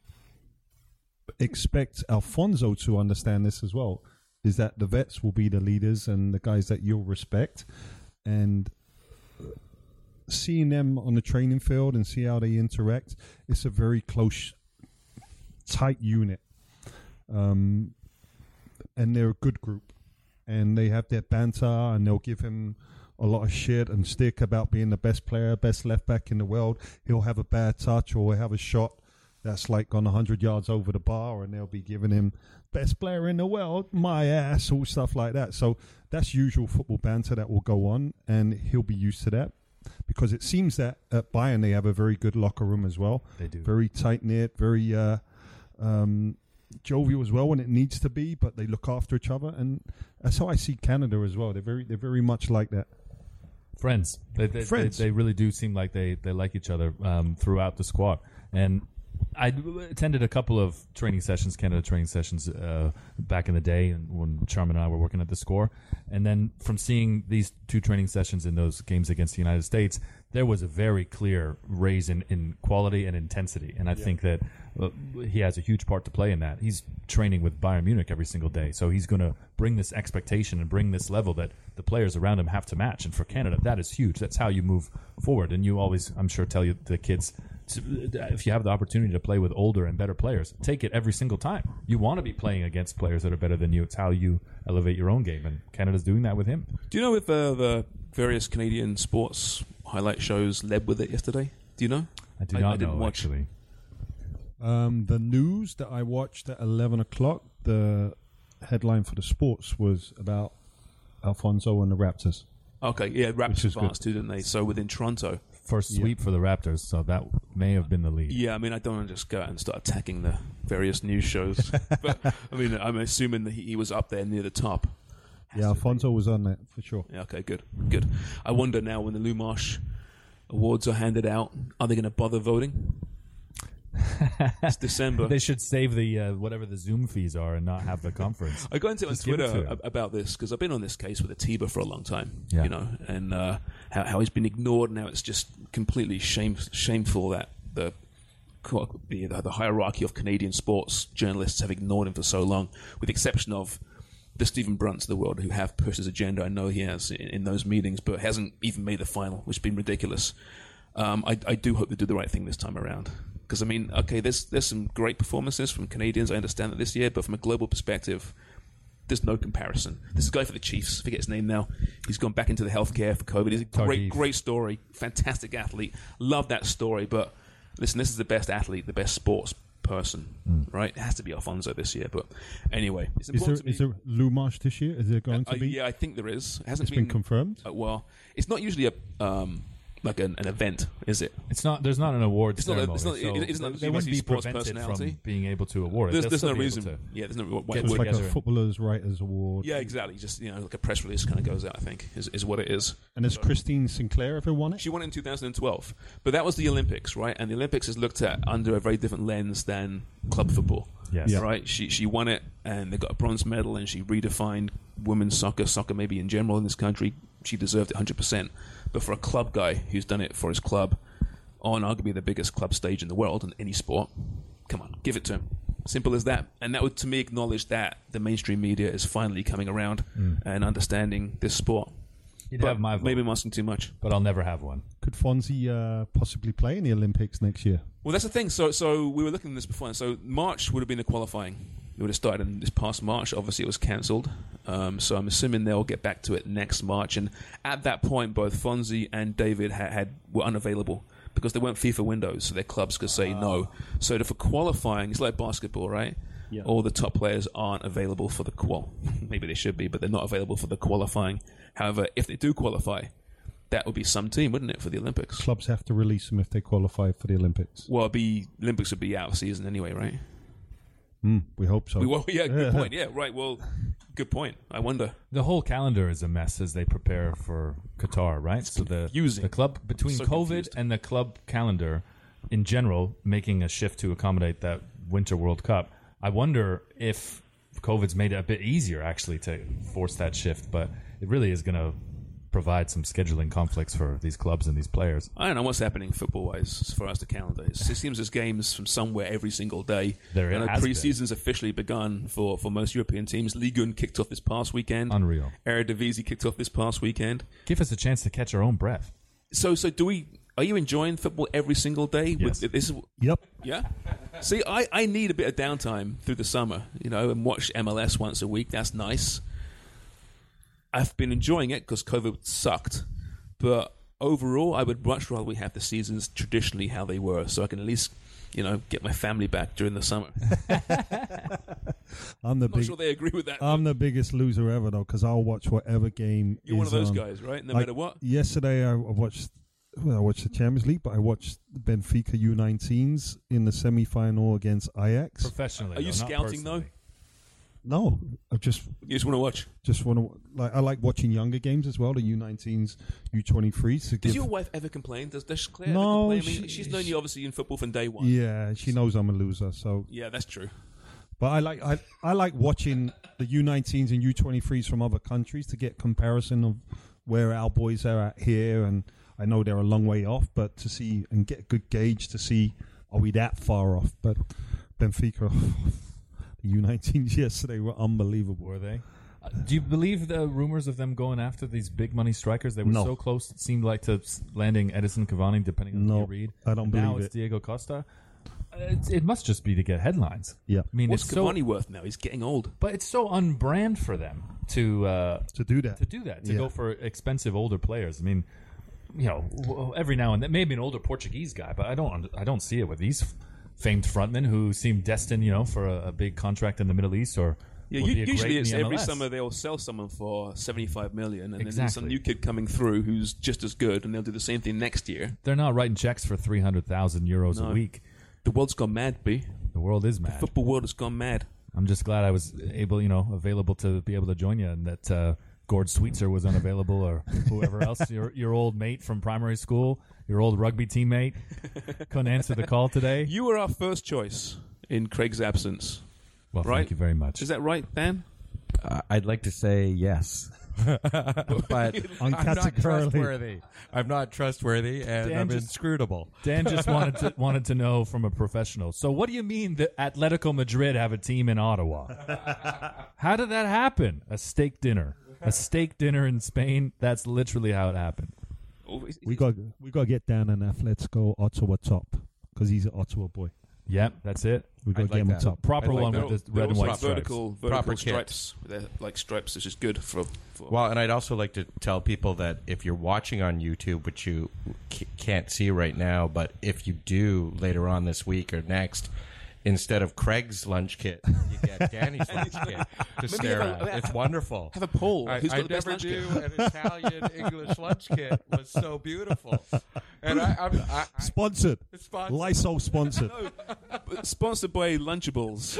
expect Alfonso to understand this as well, is that the vets will be the leaders and the guys that you'll respect. And seeing them on the training field and see how they interact, it's a very close, tight unit. And they're a good group. And they have their banter, and they'll give him a lot of shit and stick about being the best player, best left back in the world. He'll have a bad touch or have a shot that's like gone 100 yards over the bar, and they'll be giving him best player in the world, my ass, all stuff like that. So that's usual football banter that will go on, and he'll be used to that. Because it seems that at Bayern they have a very good locker room as well. They do. Very tight-knit, very jovial as well when it needs to be, but they look after each other. And that's how I see Canada as well. They're very much like that. Friends. They really do seem like they like each other throughout the squad. And I attended a couple of Canada training sessions back in the day when Charmin and I were working at the Score. And then from seeing these two training sessions in those games against the United States, there was a very clear raise in quality and intensity. And I think that he has a huge part to play in that. He's training with Bayern Munich every single day. So he's going to bring this expectation and bring this level that the players around him have to match. And for Canada, that is huge. That's how you move forward. And you always, I'm sure, tell the kids, if you have the opportunity to play with older and better players, take it every single time. You want to be playing against players that are better than you. It's how you elevate your own game, and Canada's doing that with him. Do you know if the various Canadian sports highlight shows led with it yesterday? Do you know? I do not didn't know, watch. actually. The news that I watched at 11 o'clock, the headline for the sports was about Alfonso and the Raptors. Okay, yeah, Raptors is advanced too, didn't they? So within Toronto. First sweep for the Raptors, so that may have been the lead. Yeah, I mean, I don't want to just go out and start attacking the various news shows. But, I mean, I'm assuming that he was up there near the top. Yeah, Alfonso was on that for sure. Yeah, okay, good. I wonder now when the Lumarsh awards are handed out, are they going to bother voting? It's December. They should save the whatever the Zoom fees are and not have the conference. I got into it on Just give it Twitter to him. about this because I've been on this case with Atiba for a long time, Yeah. and how he's been ignored. Now it's just completely shameful that the hierarchy of Canadian sports journalists have ignored him for so long, with the exception of the Stephen Brunts of the world who have pushed his agenda. I know he has in those meetings, but hasn't even made the final, which has been ridiculous. I do hope they do the right thing this time around. Because, I mean, okay, there's some great performances from Canadians. I understand that this year, but from a global perspective, there's no comparison. This is a guy for the Chiefs. I forget his name now. He's gone back into the healthcare for COVID. He's a great story. Fantastic athlete. Love that story. But listen, this is the best athlete, the best sports person, right? It has to be Alfonso this year. But anyway, it's important Is there Lumarsh this year? Is there going to be? Yeah, I think there is. It hasn't been confirmed? Well, it's not usually like an event, is it? It's not. There's not an award It's not. ceremony. It's not. so It's not. they wouldn't be sports prevented personality. from being able to award it. There's no They'll still be able reason. to. Yeah, there's no. Get It's like a together. Footballers' Writers Award. Yeah, exactly. Just like a press release kind of goes out. I think is what it is. And has Christine Sinclair ever won it? She won it in 2012, but that was the Olympics, right? And the Olympics is looked at under a very different lens than club football. Yes. Yeah. Right? She won it, and they got a bronze medal, and she redefined women's soccer maybe in general in this country. She deserved it 100%. But for a club guy who's done it for his club on arguably the biggest club stage in the world in any sport, come on, give it to him. Simple as that. And that would, to me, acknowledge that the mainstream media is finally coming around and understanding this sport. You'd have my vote, maybe I'm asking too much. but I'll never have one. Could Fonzie possibly play in the Olympics next year? Well, that's the thing. So we were looking at this before. So March would have been the qualifying. It would have started in this past March. Obviously, it was cancelled. So I'm assuming they'll get back to it next March. And at that point, both Fonzie and David were unavailable because they weren't FIFA windows, so their clubs could say no. So for qualifying, it's like basketball, right? Yeah. All the top players aren't available for the qual. Maybe they should be, but they're not available for the qualifying. However, if they do qualify, that would be some team, wouldn't it, for the Olympics? Clubs have to release them if they qualify for the Olympics. Well, Olympics would be out of season anyway, right? We hope so. Good point. Yeah, right. Well, good point. I wonder. The whole calendar is a mess as they prepare for Qatar, right? So confusing. the club between So COVID confused. and the club calendar in general making a shift to accommodate that Winter World Cup. I wonder if COVID's made it a bit easier actually to force that shift, but it really is going to provide some scheduling conflicts for these clubs and these players. I don't know what's happening football-wise as far as the calendar is. It seems there's games from somewhere every single day. There I know has been. pre-season's officially begun for most European teams. Ligue 1 kicked off this past weekend. Unreal. Eredivisie kicked off this past weekend. Give us a chance to catch our own breath. So are you enjoying football every single day? Yes. Yep. Yeah. See, I need a bit of downtime through the summer, and watch MLS once a week. That's nice. I've been enjoying it because COVID sucked, but overall, I would much rather we have the seasons traditionally how they were, so I can at least, get my family back during the summer. I'm not sure they agree with that. I'm the biggest loser ever though, because I'll watch whatever game. You're one of those on. guys, right? No Like, matter what. Yesterday I watched the Champions League, but I watched Benfica U19s in the semi-final against Ajax. Professionally. Are you though, not scouting though? personally. No, I just You just want to watch. want to I like watching younger games as well, the U19s, U23s. To Does give, your wife ever complain? Does Claire No, ever complain? I mean, she- she's known you obviously in football from day one. yeah, she knows I'm a loser, so. Yeah, that's true. But I like watching the U19s and U23s from other countries to get comparison of where our boys are at here, and I know they're a long way off, but to see and get a good gauge to see are we that far off? But Benfica, the U19s yesterday were unbelievable. Were they? Do you believe the rumors of them going after these big money strikers? They were No. so close, it seemed like, to landing Edison Cavani, depending on who No, you read. I don't Now believe it's it. Diego Costa. It must just be to get headlines. Yeah, I mean, What's it's so, Cavani worth now? He's getting old. but it's so unbrand for them to to do that. to Yeah. go for expensive older players. I mean, every now and then, maybe an older Portuguese guy, but I don't see it with these famed frontmen who seem destined, for a big contract in the Middle East or. Yeah, would be a usually great it's in the every MLS. summer they'll sell someone for 75 million, and then there's some Exactly. new kid coming through who's just as good, and they'll do the same thing next year. They're not writing checks for 300,000 euros No. a week. The world's gone mad, B. The world is mad. Football world has gone mad. I'm just glad I was available to be able to join you, and that Gord Sweetser was unavailable, or whoever else, your old mate from primary school, your old rugby teammate, couldn't answer the call today. You were our first choice in Craig's absence. Well, right? thank you very much. Is that right, Dan? I'd like to say yes. But I'm not trustworthy. I'm not trustworthy, and Dan I'm just- inscrutable. Dan just wanted to know from a professional. So, what do you mean that Atletico Madrid have a team in Ottawa? How did that happen? A steak dinner in Spain. That's literally how it happened. We got to get down on Atletico Ottawa top because he's an Ottawa boy. Yep, that's it. We got I'd to like get him that. top. Proper I'd like one that. with the red and white stripes. vertical Proper kit. stripes. They're like stripes, which is good for Well, and I'd also like to tell people that if you're watching on YouTube, which you can't see right now, but if you do later on this week or next, instead of Craig's lunch kit, you get Danny's lunch kit to stare at. It's wonderful. have a poll. I Who's got the best never lunch kit? knew an Italian English lunch kit was so beautiful. And I Sponsored. sponsored. Lysol sponsored. Sponsored by Lunchables.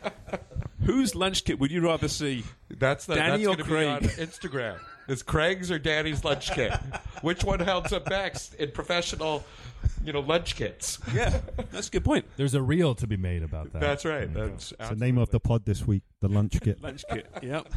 Whose lunch kit would you rather see? That's Danny or going to be on Craig? Instagram. Is Craig's or Danny's lunch kit? Which one holds up next in professional, lunch kits? Yeah, that's a good point. There's a reel to be made about that. That's right. That's It's the name of the pod this week, the lunch kit. Lunch kit. Yep.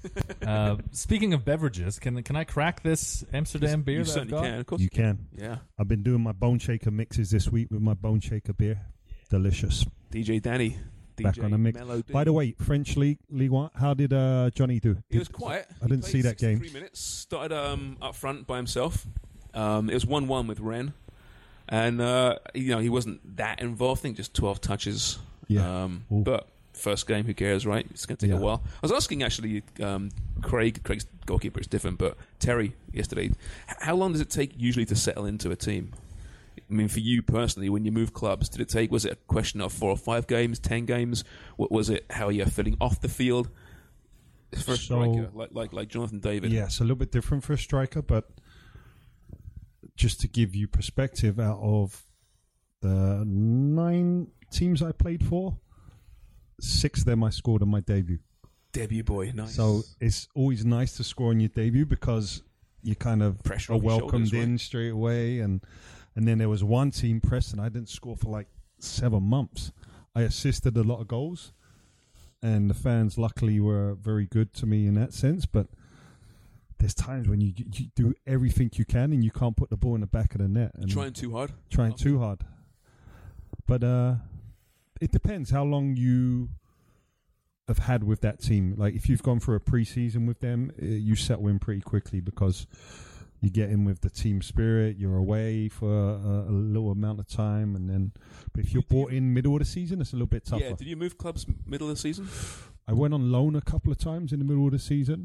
Speaking of beverages, can I crack this Amsterdam beer You that I've certainly got? can. Of course. You can. Yeah. I've been doing my Bone Shaker mixes this week with my Bone Shaker beer. Delicious. DJ Danny back DJ on the mix. Melody. By the way, French League 1, how did Johnny do? He was quiet. I didn't see that game. 3 minutes. Started up front by himself. It was 1-1 with Rennes. And, he wasn't that involved. I think just 12 touches. Yeah. But first game, who cares, right? It's going to take a while. I was asking, actually, Craig's goalkeeper is different, but Terry yesterday, how long does it take usually to settle into a team? I mean, for you personally, when you move clubs, was it a question of 4 or 5 games, 10 games? What was it? How are you feeling off the field? For a striker, like Jonathan David. Yeah, it's a little bit different for a striker, but just to give you perspective, out of the 9 teams I played for, 6 of them I scored on my debut. Debut boy, nice. So it's always nice to score on your debut because you kind of Pressure are off your welcomed shoulders, in right? straight away. And then there was one team, Preston, I didn't score for like 7 months. I assisted a lot of goals, and the fans luckily were very good to me in that sense. But there's times when you do everything you can and you can't put the ball in the back of the net. And Trying too hard? Trying too hard. But it depends how long you have had with that team. Like if you've gone through a pre-season with them, you settle in pretty quickly because you get in with the team spirit. You're away for a little amount of time, and then. But if you're brought in middle of the season, it's a little bit tougher. Yeah. Did you move clubs middle of the season? I went on loan a couple of times in the middle of the season.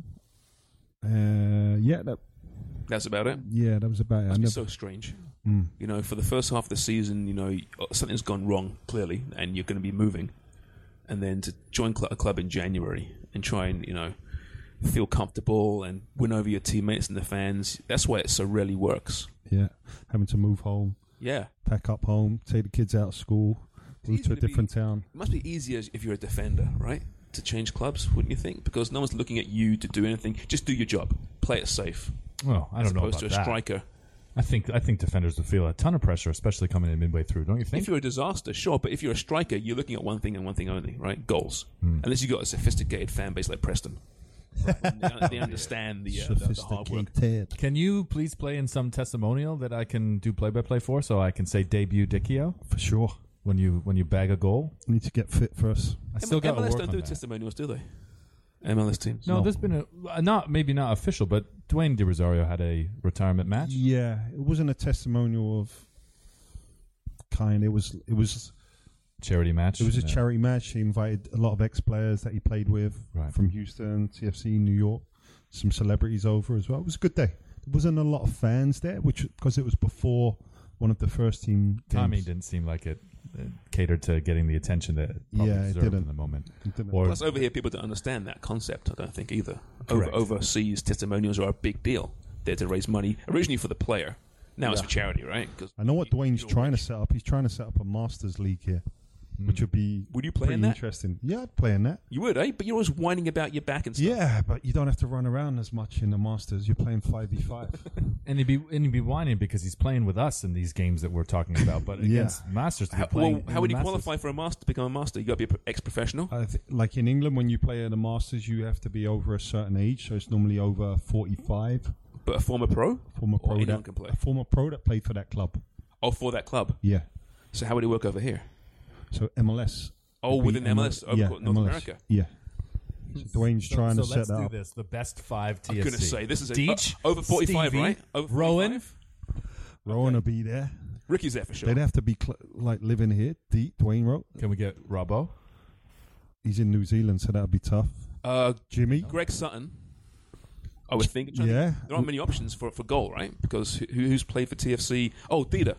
That's about it. Yeah, that was about it. Must be so strange. For the first half of the season, something's gone wrong clearly, and you're going to be moving, and then to join a club in January and try and feel comfortable and win over your teammates and the fans. That's why it so rarely works. Yeah, having to move home. Yeah, pack up home, take the kids out of school, move to a different town. It must be easier if you're a defender, right? To change clubs, wouldn't you think? Because no one's looking at you to do anything. Just do your job. Play it safe. Well, I don't know about as opposed to a striker. I think defenders will feel a ton of pressure, especially coming in midway through, don't you think? If you're a disaster, sure, but if you're a striker, you're looking at one thing and one thing only, right? Goals. Unless you've got a sophisticated fan base like Preston. Right? They understand the hard work. Sophisticated. Can you please play in some testimonial that I can do play-by-play for, so I can say debut Dicchio For sure. when you bag a goal? Need to get fit first. I still got to MLS work don't on do that. testimonials, do they? MLS teams. No, there's been not official, but Dwayne De Rosario had a retirement match. Yeah, it wasn't a testimonial of kind. It was Charity match. It was a charity match. He invited a lot of ex-players that he played with from Houston, TFC, New York, some celebrities over as well. It was a good day. There wasn't a lot of fans there, because it was before one of the first team games. Timing didn't seem like it catered to getting the attention that it probably Yeah, it deserved didn't. in the moment. It didn't. Or Plus, over here, people don't understand that concept, I don't think, either. Correct. Overseas, testimonials are a big deal. They're to raise money, originally for the player. Now it's for charity, right? I know what Dwayne's trying to set up. He's trying to set up a Masters League here, which would be Would you play pretty in that? interesting. Yeah, I'd play in that. You would, eh? But you're always whining about your back and stuff. Yeah, but you don't have to run around as much in the Masters. You're playing 5v5. and he'd be whining because he's playing with us in these games that we're talking about. But against Masters, to be playing. How would you in the qualify for a master to become a master? You got to be an ex-professional. Like in England, when you play at the Masters, you have to be over a certain age. So it's normally over 45. But a former pro? Former Or pro anyone that can play? a former pro that played for that club. Oh, for that club. Yeah. So how would it work over here? So MLS. Oh, would be within MLS, over North America. Yeah. So Dwayne's trying to set let's that do up. this. The best 5 TFC. I'm going to say, this is Deitch, over 45, Stevie, right? Over 45? Rowan. Rowan will be there. Ricky's there for sure. They'd have to be living here. Dwayne wrote. Can we get Robbo? He's in New Zealand, so that would be tough. Jimmy. Greg Sutton. I would think. Yeah. There aren't many options for goal, right? Because who's played for TFC? Oh, Dida.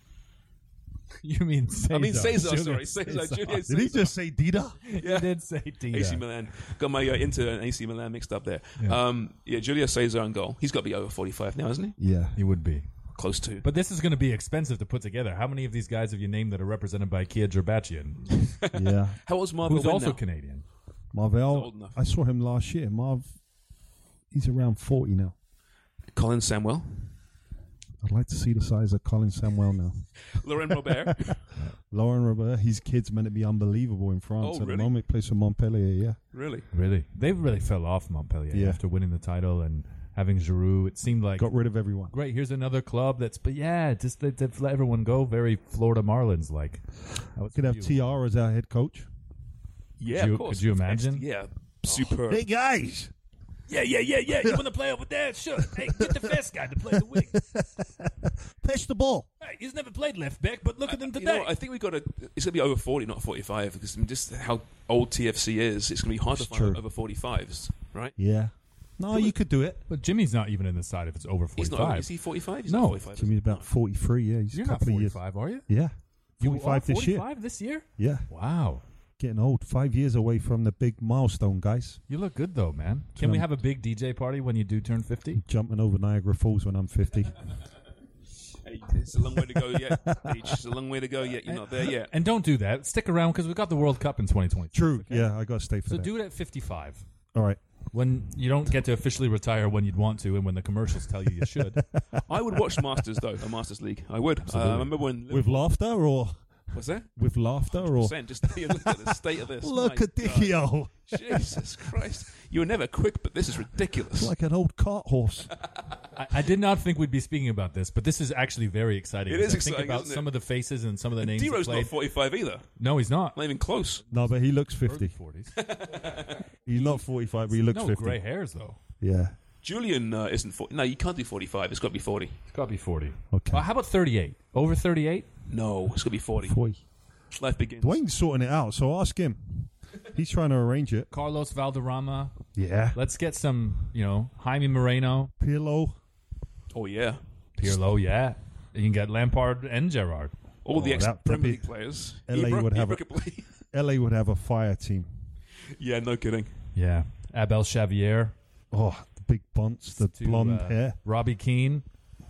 You mean Cesar? I mean Cesar, Julius sorry. Cesar. Julius Did he Cesar. just say Dida? He did say Dida. AC Milan. Got my Inter and AC Milan mixed up there. Julius Cesar on goal. He's got to be over 45 now, isn't he? Yeah. He would be. Close to. But this is going to be expensive to put together. How many of these guys have you named that are represented by Kia Jerbachian, Yeah. How old's Marvel who's Wynn also now? Canadian? Marvel, old enough. I saw him last year. He's around 40 now. Colin Samuel. I'd like to see the size of Colin Samuel now. Laurent Robert. Lauren Robert, his kid's meant to be unbelievable in France Oh, at the really? moment. He plays for Montpellier, yeah. Really? Really? They really fell off Montpellier Yeah. after winning the title and having Giroud. It seemed like, Got rid of everyone. great, here's another club just they've let everyone go. Very Florida Marlins like. Could have TR as our head coach. Yeah, Could you- of course. could you imagine? Yeah, superb. Hey guys, Yeah. You want to play over there? Sure. Hey, get the first guy to play the wing. pitch the ball. Hey, he's never played left back, but look at him You today. know, I think we got to. It's going to be over 40, not 45, because I mean, just how old TFC is. It's going to be hard to It's find true. over 45s, right? Yeah. No, you could do it. But Jimmy's not even in the side if it's over 45. He's not. Is he 45? He's No. not 45. Jimmy's about 43. Yeah, he's You're a not couple of years. 45, are you? Yeah, You 45 are this year. 45 this year? Yeah, Wow. getting old. 5 years away from the big milestone, guys. You look good, though, man. Can we have a big DJ party when you do turn 50? Jumping over Niagara Falls when I'm 50. Hey, it's a long way to go yet. Beach. It's a long way to go yet. You're not there yet. And don't do that. Stick around because we've got the World Cup in 2020. True. Yeah, I got to stay for So that. do it at 55. All right. When you don't get to officially retire when you'd want to and when the commercials tell you should. I would watch Masters though, a Masters League. I would. I remember when. With laughter or What's that? with laughter or Just look at the state of this. look My at Dicchio, God. Jesus Christ! You were never quick, but this is ridiculous. like an old cart horse. I did not think we'd be speaking about this, but this is actually very exciting. It is I exciting, Think about isn't it? some of the faces and some of the names he D-Ro's played. not 45 either. No, he's not. Not even close. No, but he looks 50. 40s. He's not 45, but he looks No 50. grey hairs, though. Yeah. Julian isn't 40. No, you can't do 45. It's got to be 40. It's got to be 40. Okay. How about 38? Over 38? No, it's got to be 40. Boy. Life begins. Dwayne's sorting it out, so ask him. He's trying to arrange it. Carlos Valderrama. Yeah. Let's get some, Jaime Moreno. Pirlo. Oh yeah, Pirlo, yeah. You can get Lampard and Gerrard. all the that- that'd ex-Premier be- League players. LA would have could play. LA would have a fire team. Yeah, no kidding. Yeah. Abel Xavier. Oh, the big bunts, the to, blonde hair. Robbie Keane.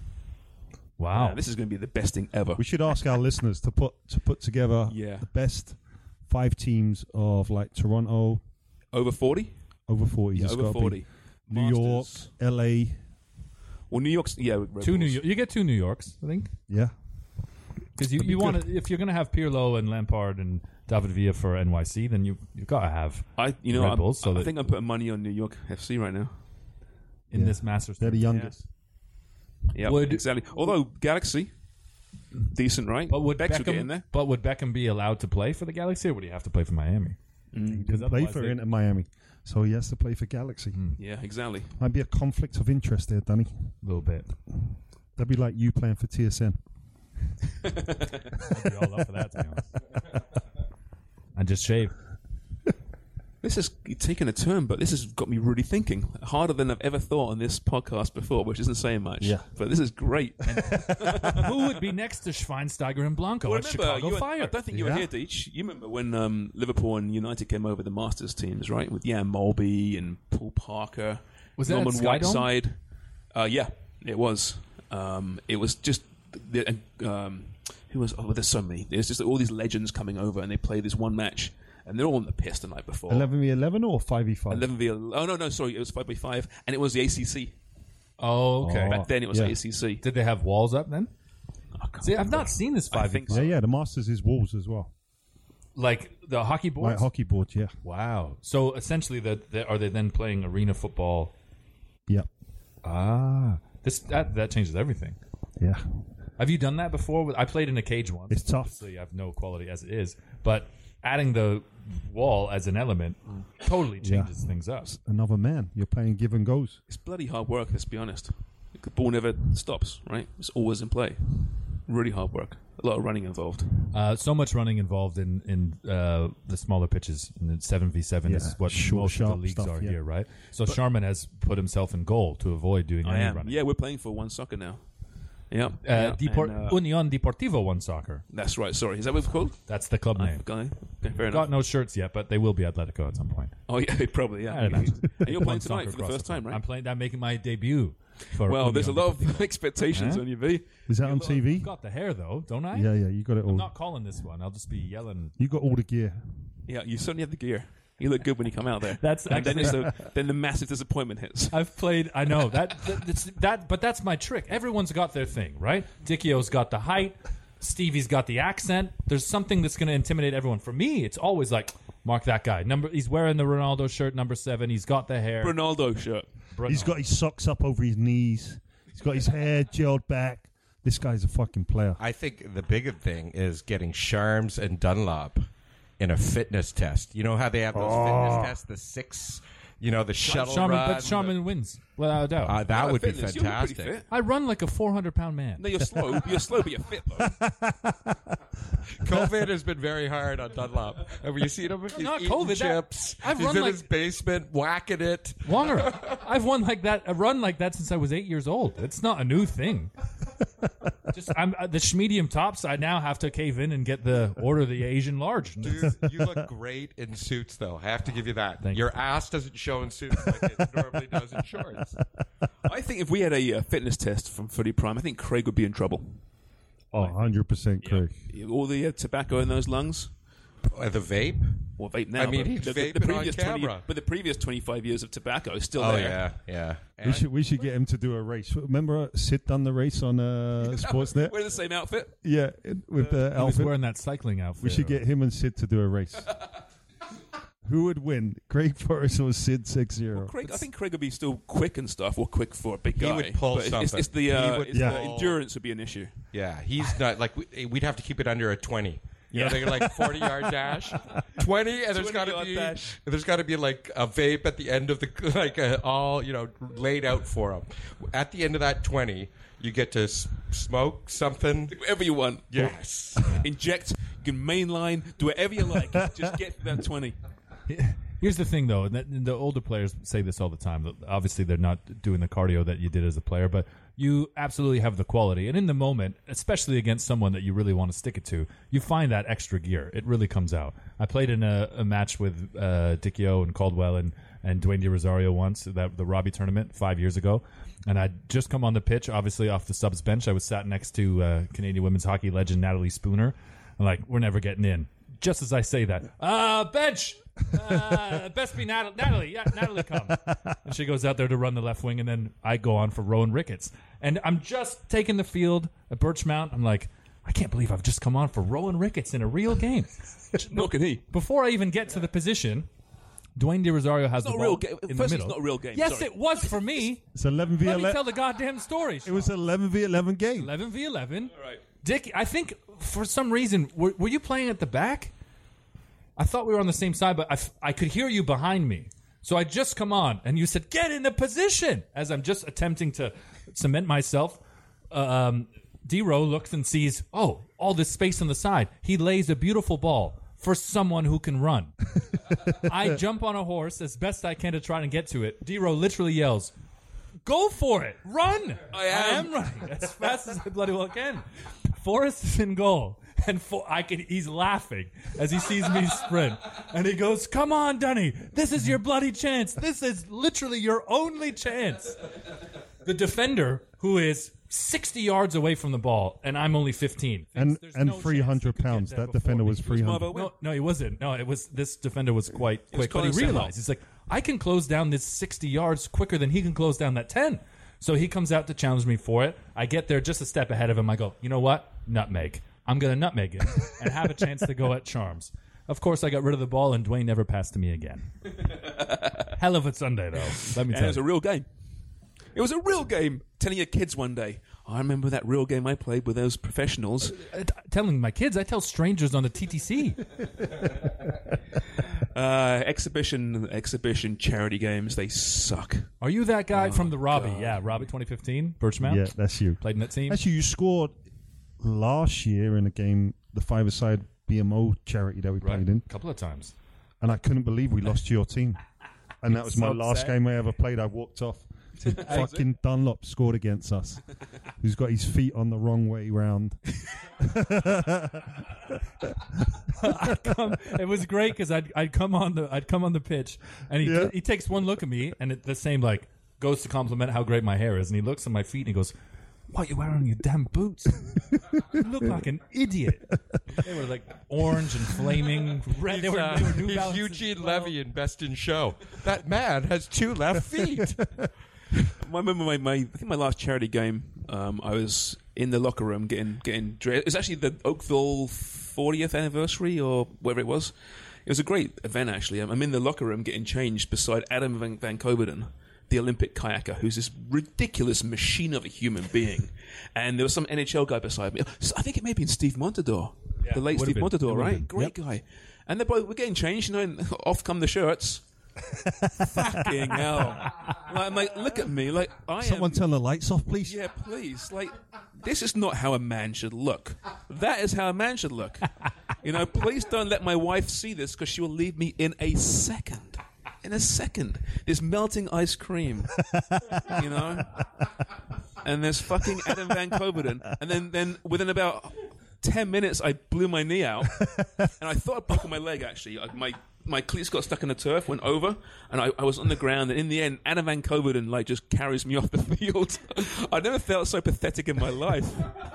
Wow. Man, this is going to be the best thing ever. We should ask our listeners to put together Yeah. the best 5 teams of like Toronto Over 40? over 40. Yeah, It's over gotta be 40. New York, Masters. LA. Well, New York's Red Two New Bulls. York. You get 2 New Yorks, I think. Yeah. Because you want to, if you're going to have Pirlo and Lampard and David Villa for NYC, then you've got to have Red Bulls. So I that think I'm putting money on New York FC right now. in Yeah. this Masters. They're the youngest. Yeah, Would- exactly. Although Galaxy, decent, right? But would Becks will get in Beckham? there. But would Beckham be allowed to play for the Galaxy, or would he have to play for Miami? He Because didn't play otherwise for they- Inter Miami, so he has to play for Galaxy. Yeah, exactly. Might be a conflict of interest there, Danny. A little bit. That'd be like you playing for TSN. I'd be all up for that, to be honest. And just shave. This has taken a turn, but this has got me really thinking harder than I've ever thought on this podcast before, which isn't saying much. Yeah. But this is great. Who would be next to Schweinsteiger and Blanco at Chicago Fire? I don't think you were Yeah. here, Deech. You remember when Liverpool and United came over the Masters teams, right? With Jan Molby and Paul Parker. Was that Norman at Skydome? Whiteside. Yeah, it was. It was just... who was... Oh, there's so many. There's just all these legends coming over, and they play this one match, and they're all on the piss the night before. 11v11 or 5v5? 11v... Oh, no, sorry. It was 5v5, and it was the ACC. Oh, okay. Back then, it was yeah. ACC. Did they have walls up then? I can't See, I've remember. not seen this I 5v5. think Yeah, the Masters is walls as well. Like the hockey Like boards? hockey boards, yeah. Wow. So essentially, are they then playing arena football? Yeah. Ah. That changes everything. Yeah. Have you done that before? I played in a cage once. It's tough. Obviously, I have no quality as it is. But adding the wall as an element totally changes things up. Another man. You're playing give and goes. It's bloody hard work, let's be honest. The ball never stops, right? It's always in play. Really hard work. A lot of running involved. So much running involved in the smaller pitches. And 7v7 is what Short, most of the sharp leagues stuff, are yeah. here, right? So Sharman has put himself in goal to avoid doing any running. Yeah, we're playing for One Soccer now. Yeah. yeah. Union Deportivo One Soccer. That's right, sorry. Is that what it's called? That's the club name. Okay, fair Got enough. no shirts yet, but they will be Atletico at some point. Oh, yeah, probably, yeah. I imagine. And you're playing One tonight soccer for the across first time, right? I'm playing. I'm making my debut. For Well, there's a Union lot of expectations Huh? on you, V. Is that on I've TV? got the hair though, don't I? Yeah, you got it all. I'm not calling this one. I'll just be yelling. You got all the gear. Yeah, you certainly have the gear. You look good when you come out there. That's and then, actually- then the massive disappointment hits. I've played. I know but that's my trick. Everyone's got their thing, right? Dicchio's got the height. Stevie's got the accent. There's something that's going to intimidate everyone. For me, it's always like, mark that guy. He's wearing the Ronaldo shirt, number 7. He's got the hair. Ronaldo shirt. He's got his socks up over his knees. He's got his hair gelled back. This guy's a fucking player. I think the bigger thing is getting Sharms and Dunlop in a fitness test. You know how they have those fitness tests, the 6, the shuttle run. But Shaman wins, without a doubt. That would be Fitness, you're pretty fantastic. fit. I run like a 400-pound man. No, you're slow. You're slow, but you're fit, though. COVID has been very hard on Dunlop. Have you seen him? He's Not eating COVID, chips. I've He's run in like- his basement whacking it. Longer. I've run like that since I was 8 years old. It's not a new thing. Just the medium tops. I now have to cave in and get the Asian large. Dude, you look great in suits, though. I have to give you that. Thank Your ass doesn't show in suits like it normally does in shorts. I think if we had a fitness test from Footy Prime, I think Craig would be in trouble. Oh, 100% Craig. All the tobacco in those lungs. The vape? Well, vape now. I mean, but he's the vaping previous on camera. but the previous 25 years of tobacco is still Oh, there. yeah. We should get him to do a race. Remember Sid done the race on Sportsnet? We're in the same outfit. Yeah, with the I was outfit. wearing that cycling outfit. We should get him and Sid to do a race. Who would win, Craig Forrest or Sid 6-0? Craig, I think Craig would be still quick and stuff, or quick for a big guy. He would pull but something. It's the, He would it's the pull- endurance would be an issue. Yeah, he's not like we'd have to keep it under a 20. You know, they're like 40-yard dash, 20, and there's got to 20-yard be dash. there's got to be like a vape at the end of the all laid out for him. At the end of that 20, you get to smoke something. Whatever you want. Yes. Inject, you can mainline, do whatever you like. Just get to that 20. Here's the thing, though, and the older players say this all the time. That obviously, they're not doing the cardio that you did as a player, but you absolutely have the quality. And in the moment, especially against someone that you really want to stick it to, you find that extra gear. It really comes out. I played in a match with Dicchio and Caldwell and Dwayne De Rosario once, the Robbie tournament 5 years ago. And I'd just come on the pitch, obviously off the subs bench. I was sat next to Canadian women's hockey legend Natalie Spooner. I'm like, we're never getting in. Just as I say that, bench! Best be Natalie. Yeah, Natalie, come. And she goes out there to run the left wing, and then I go on for Rowan Ricketts. And I'm just taking the field at Birchmount. I'm like, I can't believe I've just come on for Rowan Ricketts in a real game. Nor can he. Before I even get to the position, Dwayne De Rosario has the Not a ball real game. in the Firstly, middle. it's not a real game. Yes, Sorry. it was for me. It's 11 v Let me 11. tell the goddamn story. It was 11 v 11 game. 11 v 11. All right. Dick, I think for some reason, were you playing at the back? I thought we were on the same side, but I could hear you behind me. So I just come on, and you said, get in the position, as I'm just attempting to cement myself. D-Row looks and sees, all this space on the side. He lays a beautiful ball for someone who can run. I jump on a horse as best I can to try and get to it. D-Row literally yells, go for it. Run. I am running as fast as I bloody well can. Forrest is in goal. And he's laughing as he sees me sprint. And he goes, come on, Dunny. This is your bloody chance. This is literally your only chance. The defender, who is 60 yards away from the ball, and I'm only 15. And There's no 300 chance you could pounds. get there That before defender me. was 300. No, he wasn't. No, this defender was quite quick, but he Colin Samuel. realized, he's like, I can close down this 60 yards quicker than he can close down that 10. So he comes out to challenge me for it. I get there just a step ahead of him. I go, you know what? Nutmeg. I'm going to nutmeg him and have a chance to go at charms. Of course, I got rid of the ball, and Dwayne never passed to me again. Hell of a Sunday, though. Let me And tell it was a you. real game. It was a real game. Telling your kids one day, I remember that real game I played with those professionals. Telling my kids, I tell strangers on the TTC. Exhibition charity games, they suck. Are you that guy from the Robbie? Yeah, Robbie 2015, Birchmount. Yeah, that's you. Played in that team. Actually, you scored last year in a game, the five-a-side BMO charity that we played in. A couple of times. And I couldn't believe we lost to your team. And that was my So last sad. game I ever played. I walked off. Fucking Dunlop scored against us. Who's got his feet on the wrong way round. It was great because I'd come on the pitch, and he takes one look at me, and the same goes to compliment how great my hair is, and he looks at my feet and he goes, "What, you wearing your damn boots? You look like an idiot." They were like orange and flaming red. They were New He's Balances Eugene as well. Levy in Best in Show. That man has 2 left feet. I remember I think my last charity game, I was in the locker room getting dressed. It was actually the Oakville 40th anniversary or whatever it was. It was a great event, actually. I'm in the locker room getting changed beside Adam Van Coberden, the Olympic kayaker, who's this ridiculous machine of a human being. And there was some NHL guy beside me. I think it may have been Steve Montador, the late would've Steve been. Montador, It would've right? been. Great guy. And we're getting changed, and off come the shirts. Fucking hell. I'm like, look at me. Like, Someone turn the lights off, please. Yeah, please. Like, this is not how a man should look. That is how a man should look. Please don't let my wife see this because she will leave me in a second. In a second. There's melting ice cream. And there's fucking Adam Van Coverdon. And then within about 10 minutes, I blew my knee out. And I thought I'd broken my leg, actually. My cleats got stuck in the turf, went over, and I was on the ground. And in the end, Adam Van Coverdon just carries me off the field. I never felt so pathetic in my life.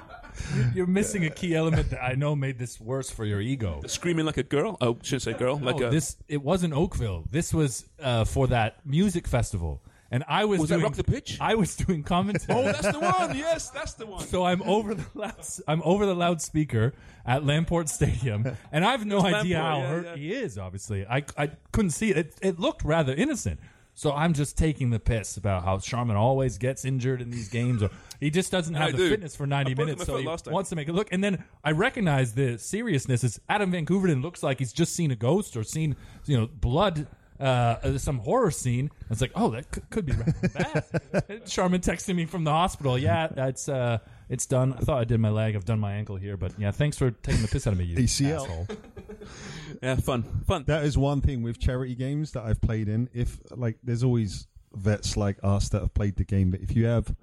You're missing a key element that I know made this worse for your ego. Screaming like a girl. Oh, shouldn't say girl. It wasn't Oakville. This was for that music festival. And I was that Rock the Pitch? I was doing commentary. Oh, that's the one. Yes, that's the one. So I'm over the loudspeaker at Lamport Stadium, and I have no idea how hurt he is. Obviously, I couldn't see it. It looked rather innocent. So I'm just taking the piss about how Sharman always gets injured in these games, or he just doesn't have the fitness for 90 minutes, so he wants to make it look. And then I recognize the seriousness. Is Adam Van Coverdon looks like he's just seen a ghost or seen blood. Some horror scene. It's like, oh, that could be rather bad. Sharman texting me from the hospital. Yeah, it's done. I thought I did my leg. I've done my ankle here, but yeah, thanks for taking the piss out of me, you ACL. asshole. Yeah, fun. That is one thing with charity games that I've played in. If there's always vets like us that have played the game, but if you have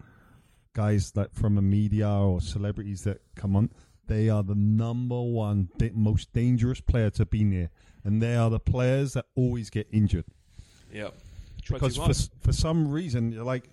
guys like from the media or celebrities that come on, they are the number one most dangerous player to be near. And they are the players that always get injured. Yeah. Because for some reason, you're like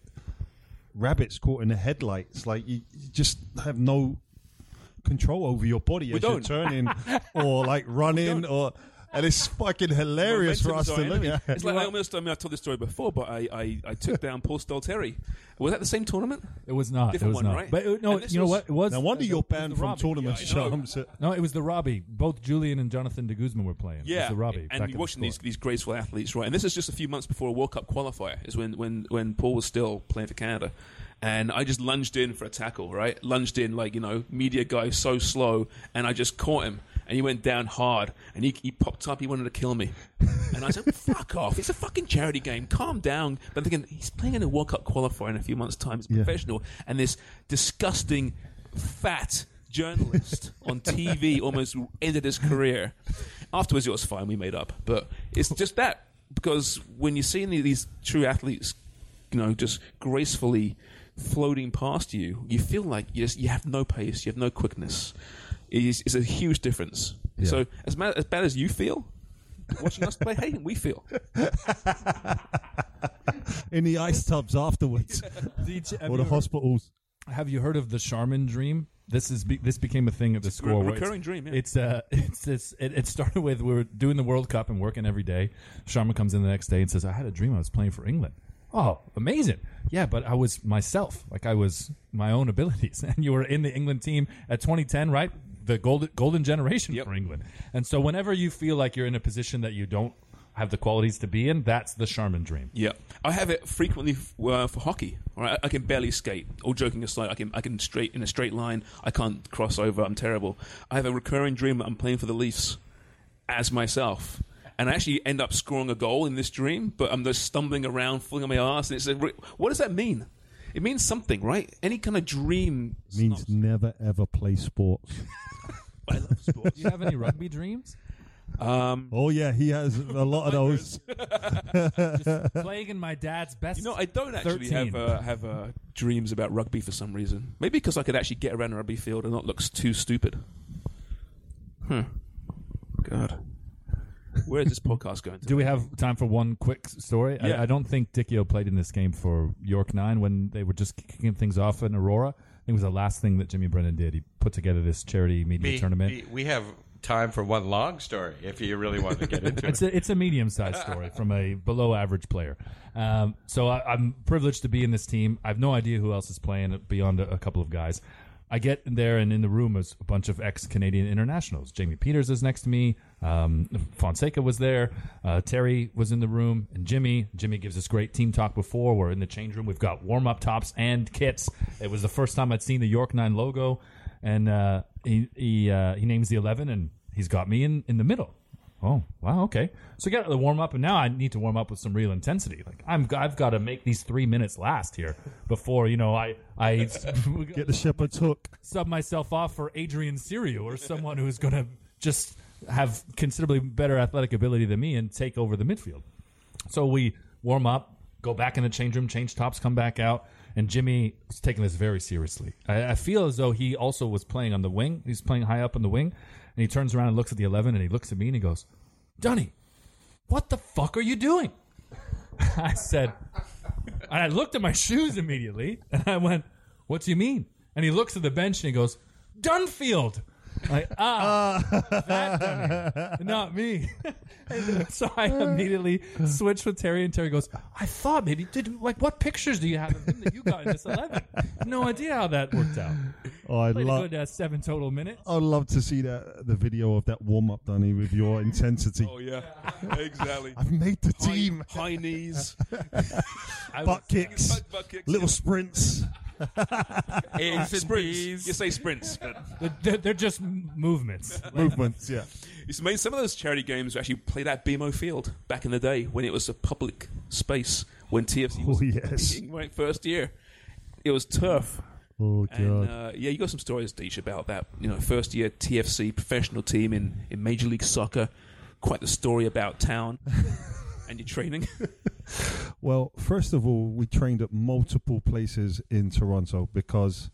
rabbits caught in the headlights. Like you just have no control over your body as you're turning or running and it's fucking hilarious for us to look at. It's like I told this story before, but I took down Paul Stalteri. Was that the same tournament? It was not. Different it was one, not. right? But no, you know what? It was. No wonder you're banned from tournaments, Shams. No, it was the Robbie. Both Julian and Jonathan de Guzman were playing. Yeah, it was the Robbie. And you're watching these graceful athletes, right? And this is just a few months before a World Cup qualifier, is when Paul was still playing for Canada. And I just lunged in for a tackle, right? Lunged in media guy so slow, and I just caught him. And he went down hard, and he popped up. He wanted to kill me, and I said, "Fuck off! It's a fucking charity game. Calm down." But I'm thinking he's playing in a World Cup qualifier in a few months' time. He's professional, and this disgusting, fat journalist on TV almost ended his career. Afterwards, it was fine. We made up, but it's just that because when you're seeing these true athletes, just gracefully floating past you, you feel like you have no pace, you have no quickness. It's a huge difference. Yeah. So as bad as you feel watching us play, hey, we feel in the ice tubs afterwards, or the hospitals. Have you heard of the Sharman dream? This became a thing at the score. Recurring dream. Yeah. It started with we were doing the World Cup and working every day. Sharman comes in the next day and says, "I had a dream I was playing for England." Oh, amazing. Yeah, but I was myself. I was my own abilities. And you were in the England team at 2010, right? The golden generation for England. And so whenever you feel like you're in a position that you don't have the qualities to be in, that's the Sharman dream. Yeah. I have it frequently for hockey. Right? I can barely skate. All joking aside, I can straight in a straight line. I can't cross over. I'm terrible. I have a recurring dream that I'm playing for the Leafs as myself. And I actually end up scoring a goal in this dream, but I'm just stumbling around, falling on my ass. And what does that mean? It means something, right? Any kind of dream means never ever play sports. I love sports. Do you have any rugby dreams? Oh yeah, he has a lot of those. Just playing in my dad's best. I don't actually have dreams about rugby for some reason. Maybe because I could actually get around a rugby field and not look too stupid. God. Where is this podcast going to? Do we have time for one quick story? Yeah. I don't think Dicchio played in this game for York 9 when they were just kicking things off in Aurora. I think it was the last thing that Jimmy Brennan did. He put together this charity media tournament. We have time for one long story if you really want to get into it. It's a medium-sized story from a below-average player. So I'm privileged to be in this team. I have no idea who else is playing beyond a couple of guys. I get in there, and in the room is a bunch of ex-Canadian internationals. Jamie Peters is next to me. Fonseca was there. Terry was in the room. And Jimmy gives us great team talk before. We're in the change room. We've got warm-up tops and kits. It was the first time I'd seen the York 9 logo. And he names the 11, and he's got me in the middle. Oh, wow, okay. So get the warm up, and now I need to warm up with some real intensity. Like I've got to make these 3 minutes last here before I Get the shepherd's hook. sub myself off for Adrian Siriu or someone who's going to just have considerably better athletic ability than me and take over the midfield. So we warm up, go back in the change room, change tops, come back out, and Jimmy was taking this very seriously. I feel as though he also was playing on the wing. He's playing high up on the wing, and he turns around and looks at the 11, and he looks at me, and he goes, Dunny, what the fuck are you doing? I said, and I looked at my shoes immediately, and I went, what do you mean? And he looks at the bench, and he goes, Dunfield. Like, that Dunny, not me. And so I immediately switched with Terry, and Terry goes, I thought maybe, what pictures do you have of him that you got in this 11? No idea how that worked out. Oh, I Played love. a good 7 total minutes. I'd love to see the video of that warm up, Dunny, with your intensity. Oh yeah, exactly. I've made the team. High knees, Butt kicks, butt kicks, little sprints. A's and sprints. B's. You say sprints. They're just movements. Movements, yeah. It's amazing. Some of those charity games were actually played at BMO Field back in the day when it was a public space when TFC was Oh, yes. competing, right, first year. It was turf. Oh, God. And you got some stories, Deesh, about that. First year TFC professional team in Major League Soccer. Quite the story about town and your training. Well, first of all, we trained at multiple places in Toronto because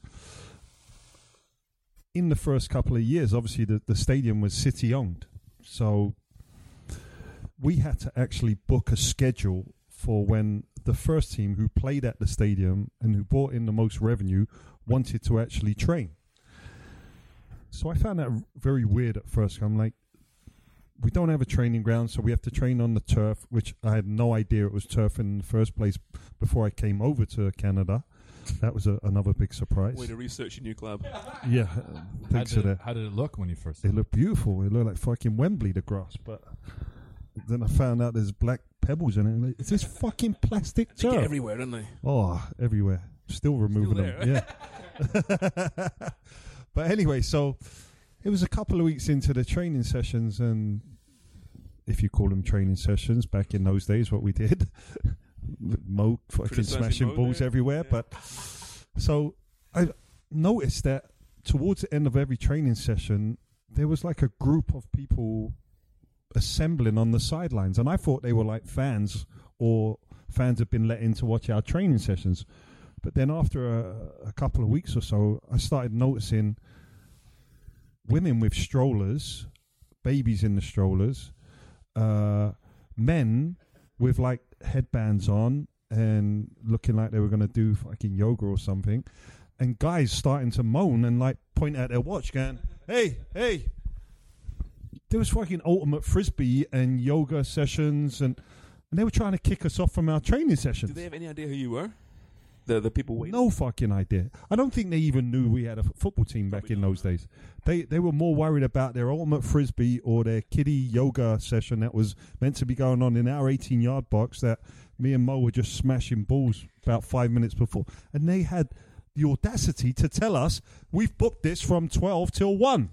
in the first couple of years, obviously the stadium was city-owned. So we had to actually book a schedule for when the first team who played at the stadium and who brought in the most revenue wanted to actually train. So I found that very weird at first. I'm like, we don't have a training ground, so we have to train on the turf, which I had no idea it was turf in the first place before I came over to Canada. That was another big surprise. Way to research your new club. Yeah, thanks for that. How did it look when you first? It looked beautiful. It looked like fucking Wembley, the grass. But then I found out there's black pebbles in it. Like, is this fucking plastic They get turf? everywhere, don't they? Oh, everywhere. Still removing there, them. Yeah. But anyway, so it was a couple of weeks into the training sessions, and if you call them training sessions, back in those days, what we did, Mo fucking Criticizing smashing Mo balls there. everywhere. Yeah. But so I noticed that towards the end of every training session, there was like a group of people assembling on the sidelines, and I thought they were like fans, or fans had been let in to watch our training sessions. But then after a couple of weeks or so, I started noticing women with strollers, babies in the strollers, men with like headbands on and looking like they were going to do fucking yoga or something, and guys starting to moan and like point at their watch going, hey, there was fucking ultimate frisbee and yoga sessions, and they were trying to kick us off from our training sessions. Did they have any idea who you were? The people waiting? No fucking idea. I don't think they even knew we had a football team back in those days. They were more worried about their ultimate frisbee or their kiddie yoga session that was meant to be going on in our 18-yard box that me and Mo were just smashing balls about 5 minutes before. And they had the audacity to tell us, we've booked this from 12 till 1.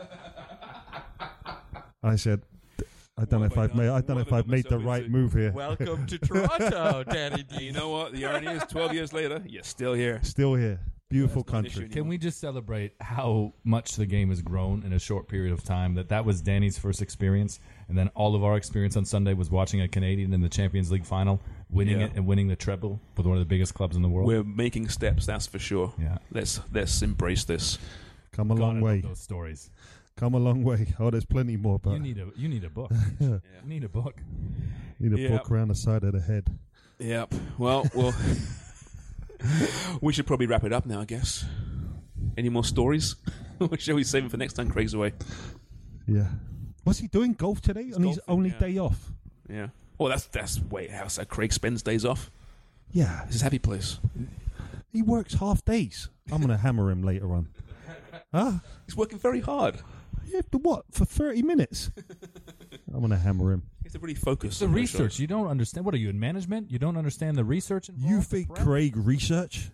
I said, I don't know if I've made the right move here. Welcome to Toronto, Danny D. You know what? The irony is 12 years later, you're still here. Still here. Beautiful That's not an country. issue Can we just celebrate how much the game has grown in a short period of time? That was Danny's first experience, and then all of our experience on Sunday was watching a Canadian in the Champions League final, winning it and winning the treble with one of the biggest clubs in the world. We're making steps, that's for sure. Yeah. Let's embrace this. Come a God, long I way. love those stories. Come a long way. Oh, there's plenty more, but You need a book. You need a book. need a Yeah. book around the side of the head. Yep. Well, we should probably wrap it up now, I guess. Any more stories? Or shall we save them for next time Craig's away? Yeah. What's he doing? Golf today? On his golfing, only yeah. day off? Yeah. Well, that's way how Craig spends days off. Yeah. It's his happy place. He works half days. I'm going to hammer him later on. Huh? He's working very hard. Yeah, but what? For 30 minutes? I'm going to hammer him. He has to really focus. The on those research, shows. you don't understand. What are you in management? You don't understand the research involved? You the think prep? Craig research?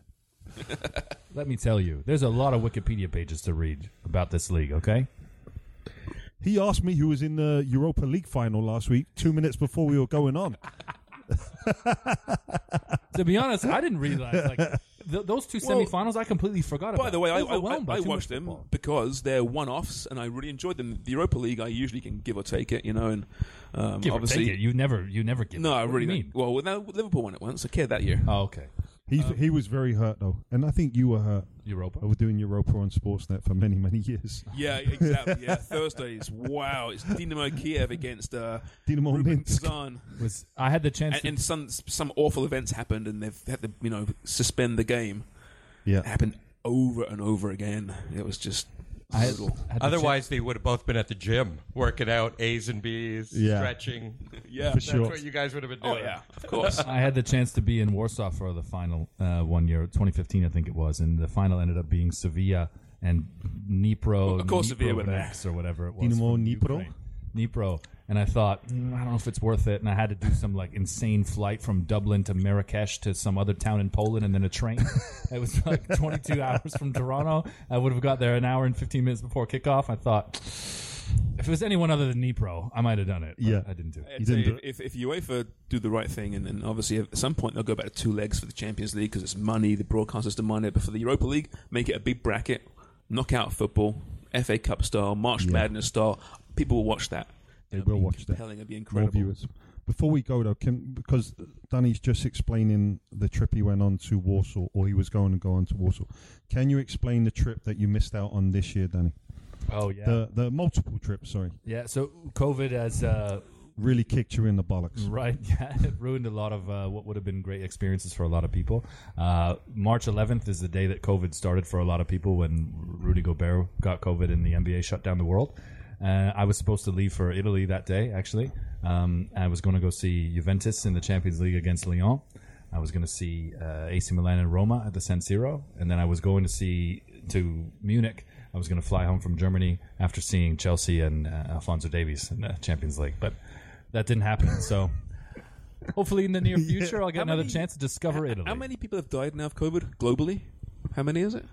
Let me tell you, there's a lot of Wikipedia pages to read about this league, okay? He asked me who was in the Europa League final last week, 2 minutes before we were going on. To be honest, I didn't realize those two semifinals. I completely forgot about. By the way, I Overwhelmed by too watched much them football. because they're one-offs, and I really enjoyed them. The Europa League, I usually can give or take it, and Give or obviously, take it. You never give. no, it. I What do really you don't. mean. Well, Liverpool won it once. I cared that year. Oh, okay. He was very hurt though, and I think you were hurt. Europa. I was doing Europa on Sportsnet for many, many years. Yeah, exactly. Yeah, Thursdays. Wow, it's Dinamo Kiev against Dynamo Rubin Minsk. Kazan. I had the chance. And some awful events happened, and they've had to suspend the game. Yeah, It happened over and over again. It was just brutal. Otherwise, they would have both been at the gym working out A's and B's, Yeah. stretching. Yeah, for That's sure. what you guys would have been oh doing. yeah, of course. I had the chance to be in Warsaw for the final one year, 2015, I think it was, and the final ended up being Sevilla and Dnipro. Of course, Sevilla were there. Dnipro or whatever it was. Dynamo from Dnipro? Ukraine. Dnipro. And I thought, I don't know if it's worth it. And I had to do some insane flight from Dublin to Marrakesh to some other town in Poland and then a train. It was 22 hours from Toronto. I would have got there an hour and 15 minutes before kickoff. I thought, if it was anyone other than Dnipro, I might have done it. But Yeah. I didn't do it. I'd You say didn't do if UEFA do the right thing, and then obviously at some point they'll go back to 2 legs for the Champions League because it's money, the broadcasters demand it. But for the Europa League, make it a big bracket, knockout football, FA Cup style, March Madness style. People will watch that. They It'll will be watch that. compelling. It'll be more incredible. viewers. Before we go though, because Danny's just explaining the trip he went on to Warsaw, or he was going to go on to Warsaw. Can you explain the trip that you missed out on this year, Danny? Oh, yeah. The multiple trips, sorry, Yeah, so COVID has... really kicked you in the bollocks. Right, yeah, it ruined a lot of what would have been great experiences for a lot of people. March 11th is the day that COVID started for a lot of people when Rudy Gobert got COVID and the NBA shut down the world. I was supposed to leave for Italy that day, actually. I was going to go see Juventus in the Champions League against Lyon. I was going to see AC Milan and Roma at the San Siro. And then I was going to Munich. I was going to fly home from Germany after seeing Chelsea and Alphonso Davies in the Champions League. But that didn't happen. So hopefully in the near future, I'll get How another many- chance to discover Italy. How many people have died now of COVID globally? How many is it?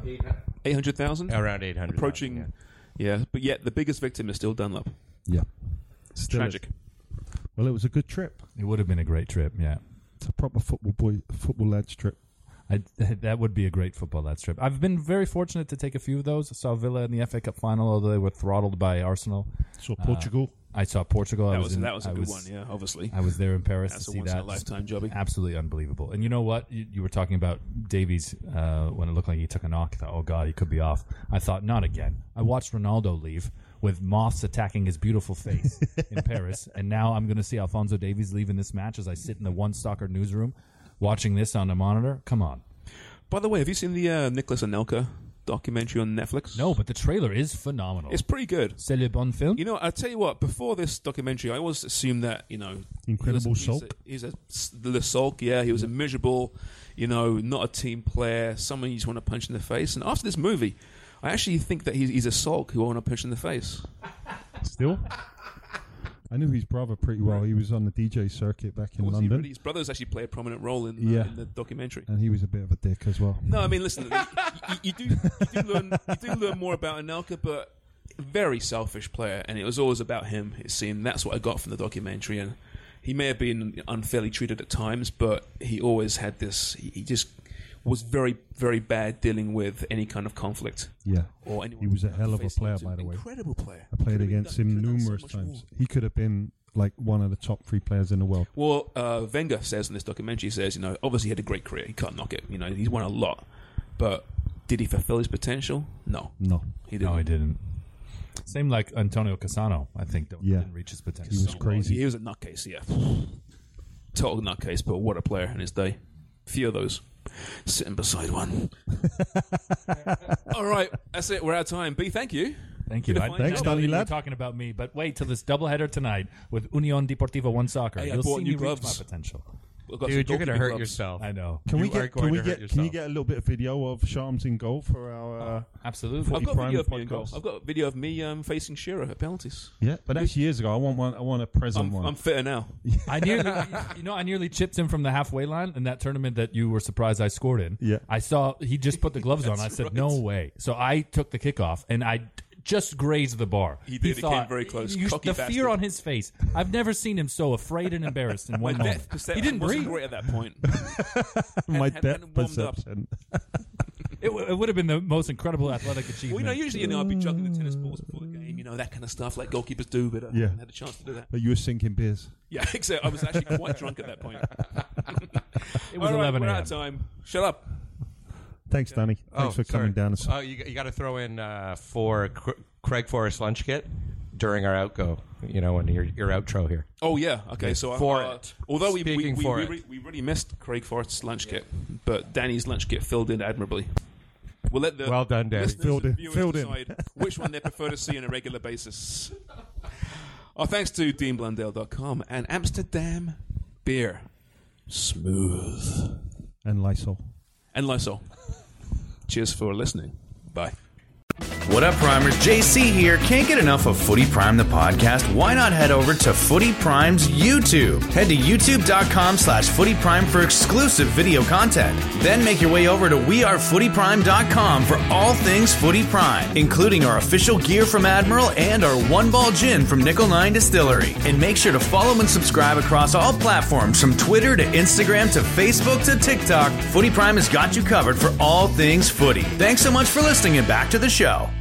800,000? Around 800. Approaching, yeah. But yet the biggest victim is still Dunlop. Yeah, It's Still tragic. well, it was a good trip. It would have been a great trip, yeah. It's a proper football lads trip. That would be a great football lads trip. I've been very fortunate to take a few of those. I saw Villa in the FA Cup final, although they were throttled by Arsenal. So Portugal. I saw Portugal. That was a good one, yeah, obviously. I was there in Paris That's to a see that. once-in-a-lifetime jobby. Absolutely unbelievable. And you know what? You were talking about Davies when it looked like he took a knock. I thought, oh, God, he could be off. I thought, not again. I watched Ronaldo leave with moths attacking his beautiful face in Paris. And now I'm going to see Alphonso Davies leave in this match as I sit in the One Stalker newsroom watching this on a monitor. Come on. By the way, have you seen the Nicholas Anelka documentary on Netflix? No, but the trailer is phenomenal. It's pretty good. C'est le bon film? You know, I'll tell you what, before this documentary, I always assumed that, Incredible Sulk. He's the sulk, yeah. He was a miserable, not a team player, someone you just want to punch in the face. And after this movie, I actually think that he's a sulk who I want to punch in the face. Still, I knew his brother pretty well. He was on the DJ circuit back in London, His brothers actually play a prominent role in the documentary. and he was a bit of a dick as well. No, I mean, listen, you do learn more about Anelka, but very selfish player, and it was always about him. It seemed that's what I got from the documentary, and he may have been unfairly treated at times, but he always had this. He just was very, very bad dealing with any kind of conflict. Yeah, Or anyone he was a who hell of a faced player, him. by the way. Incredible player. I played Could've been against done- him could've done so numerous much times. more. He could have been like one of the top 3 players in the world. Well, Wenger says in this documentary, he says, obviously he had a great career. He can't knock it. He's won a lot. But did he fulfill his potential? No. No, He didn't. No, he didn't. Same like Antonio Cassano, I think, Yeah. didn't reach his potential. He was crazy. He was a nutcase, yeah. Total nutcase, but what a player in his day. Few of those. Sitting beside one. All right, that's it. We're out of time. B, thank you. Thank you. Good to I find Thanks, out. Danny you were lad. talking about me, but wait till this doubleheader tonight with Union Deportivo One Soccer. Hey, I You'll bought see new me reach gloves. my potential. I've got Dude, some you're going to goalkeeping hurt gloves. yourself. I know. Can we You are get? going Can we to hurt get? Can you yourself. get a little bit of video of Shams in goal for our? Absolutely. I've got Prime video of me in podcast. goal. I've got video of me facing Shearer at penalties. Yeah, but that's years ago. I want one. I want a present one. I'm fitter now. I nearly chipped him from the halfway line in that tournament that you were surprised I scored in. Yeah. I saw he just put the gloves on. I said, right. no way. So I took the kickoff and I just grazed the bar. He did. He came very close. Cocky The bastard. fear on his face. I've never seen him so afraid and embarrassed in one moment. He didn't wasn't breathe. great at that point. My hadn't depth warmed up. perception. It would have been the most incredible athletic achievement. Well, usually, I'd be juggling the tennis balls before the game, that kind of stuff, like goalkeepers do, but I Yeah. haven't had a chance to do that. But you were sinking beers. Yeah, except I was actually quite drunk at that point. It was All right, 11 we're out a.m. of time. Shut up. Thanks, Danny. Thanks for coming down. Oh, you got to throw in for Craig Forrest lunch kit during our outgo. And your outro here. Oh, yeah. Okay, so For it. Although we Speaking for it. really missed Craig Forrest's lunch kit, but Danny's lunch kit filled in admirably. We'll let the Well done, Danny. listeners Filled in. and viewers Filled in. decide which one they prefer to see on a regular basis. Our thanks to DeanBlundell.com and Amsterdam Beer. Smooth. And Lysol. And Lysol. Cheers for listening. Bye. What up, Primers? JC here. Can't get enough of Footy Prime the podcast? Why not head over to Footy Prime's YouTube? Head to youtube.com/Footy Prime for exclusive video content. Then make your way over to wearefootyprime.com for all things Footy Prime, including our official gear from Admiral and our One Ball Gin from Nickel 9 Distillery. And make sure to follow and subscribe across all platforms from Twitter to Instagram to Facebook to TikTok. Footy Prime has got you covered for all things footy. Thanks so much for listening and back to the show.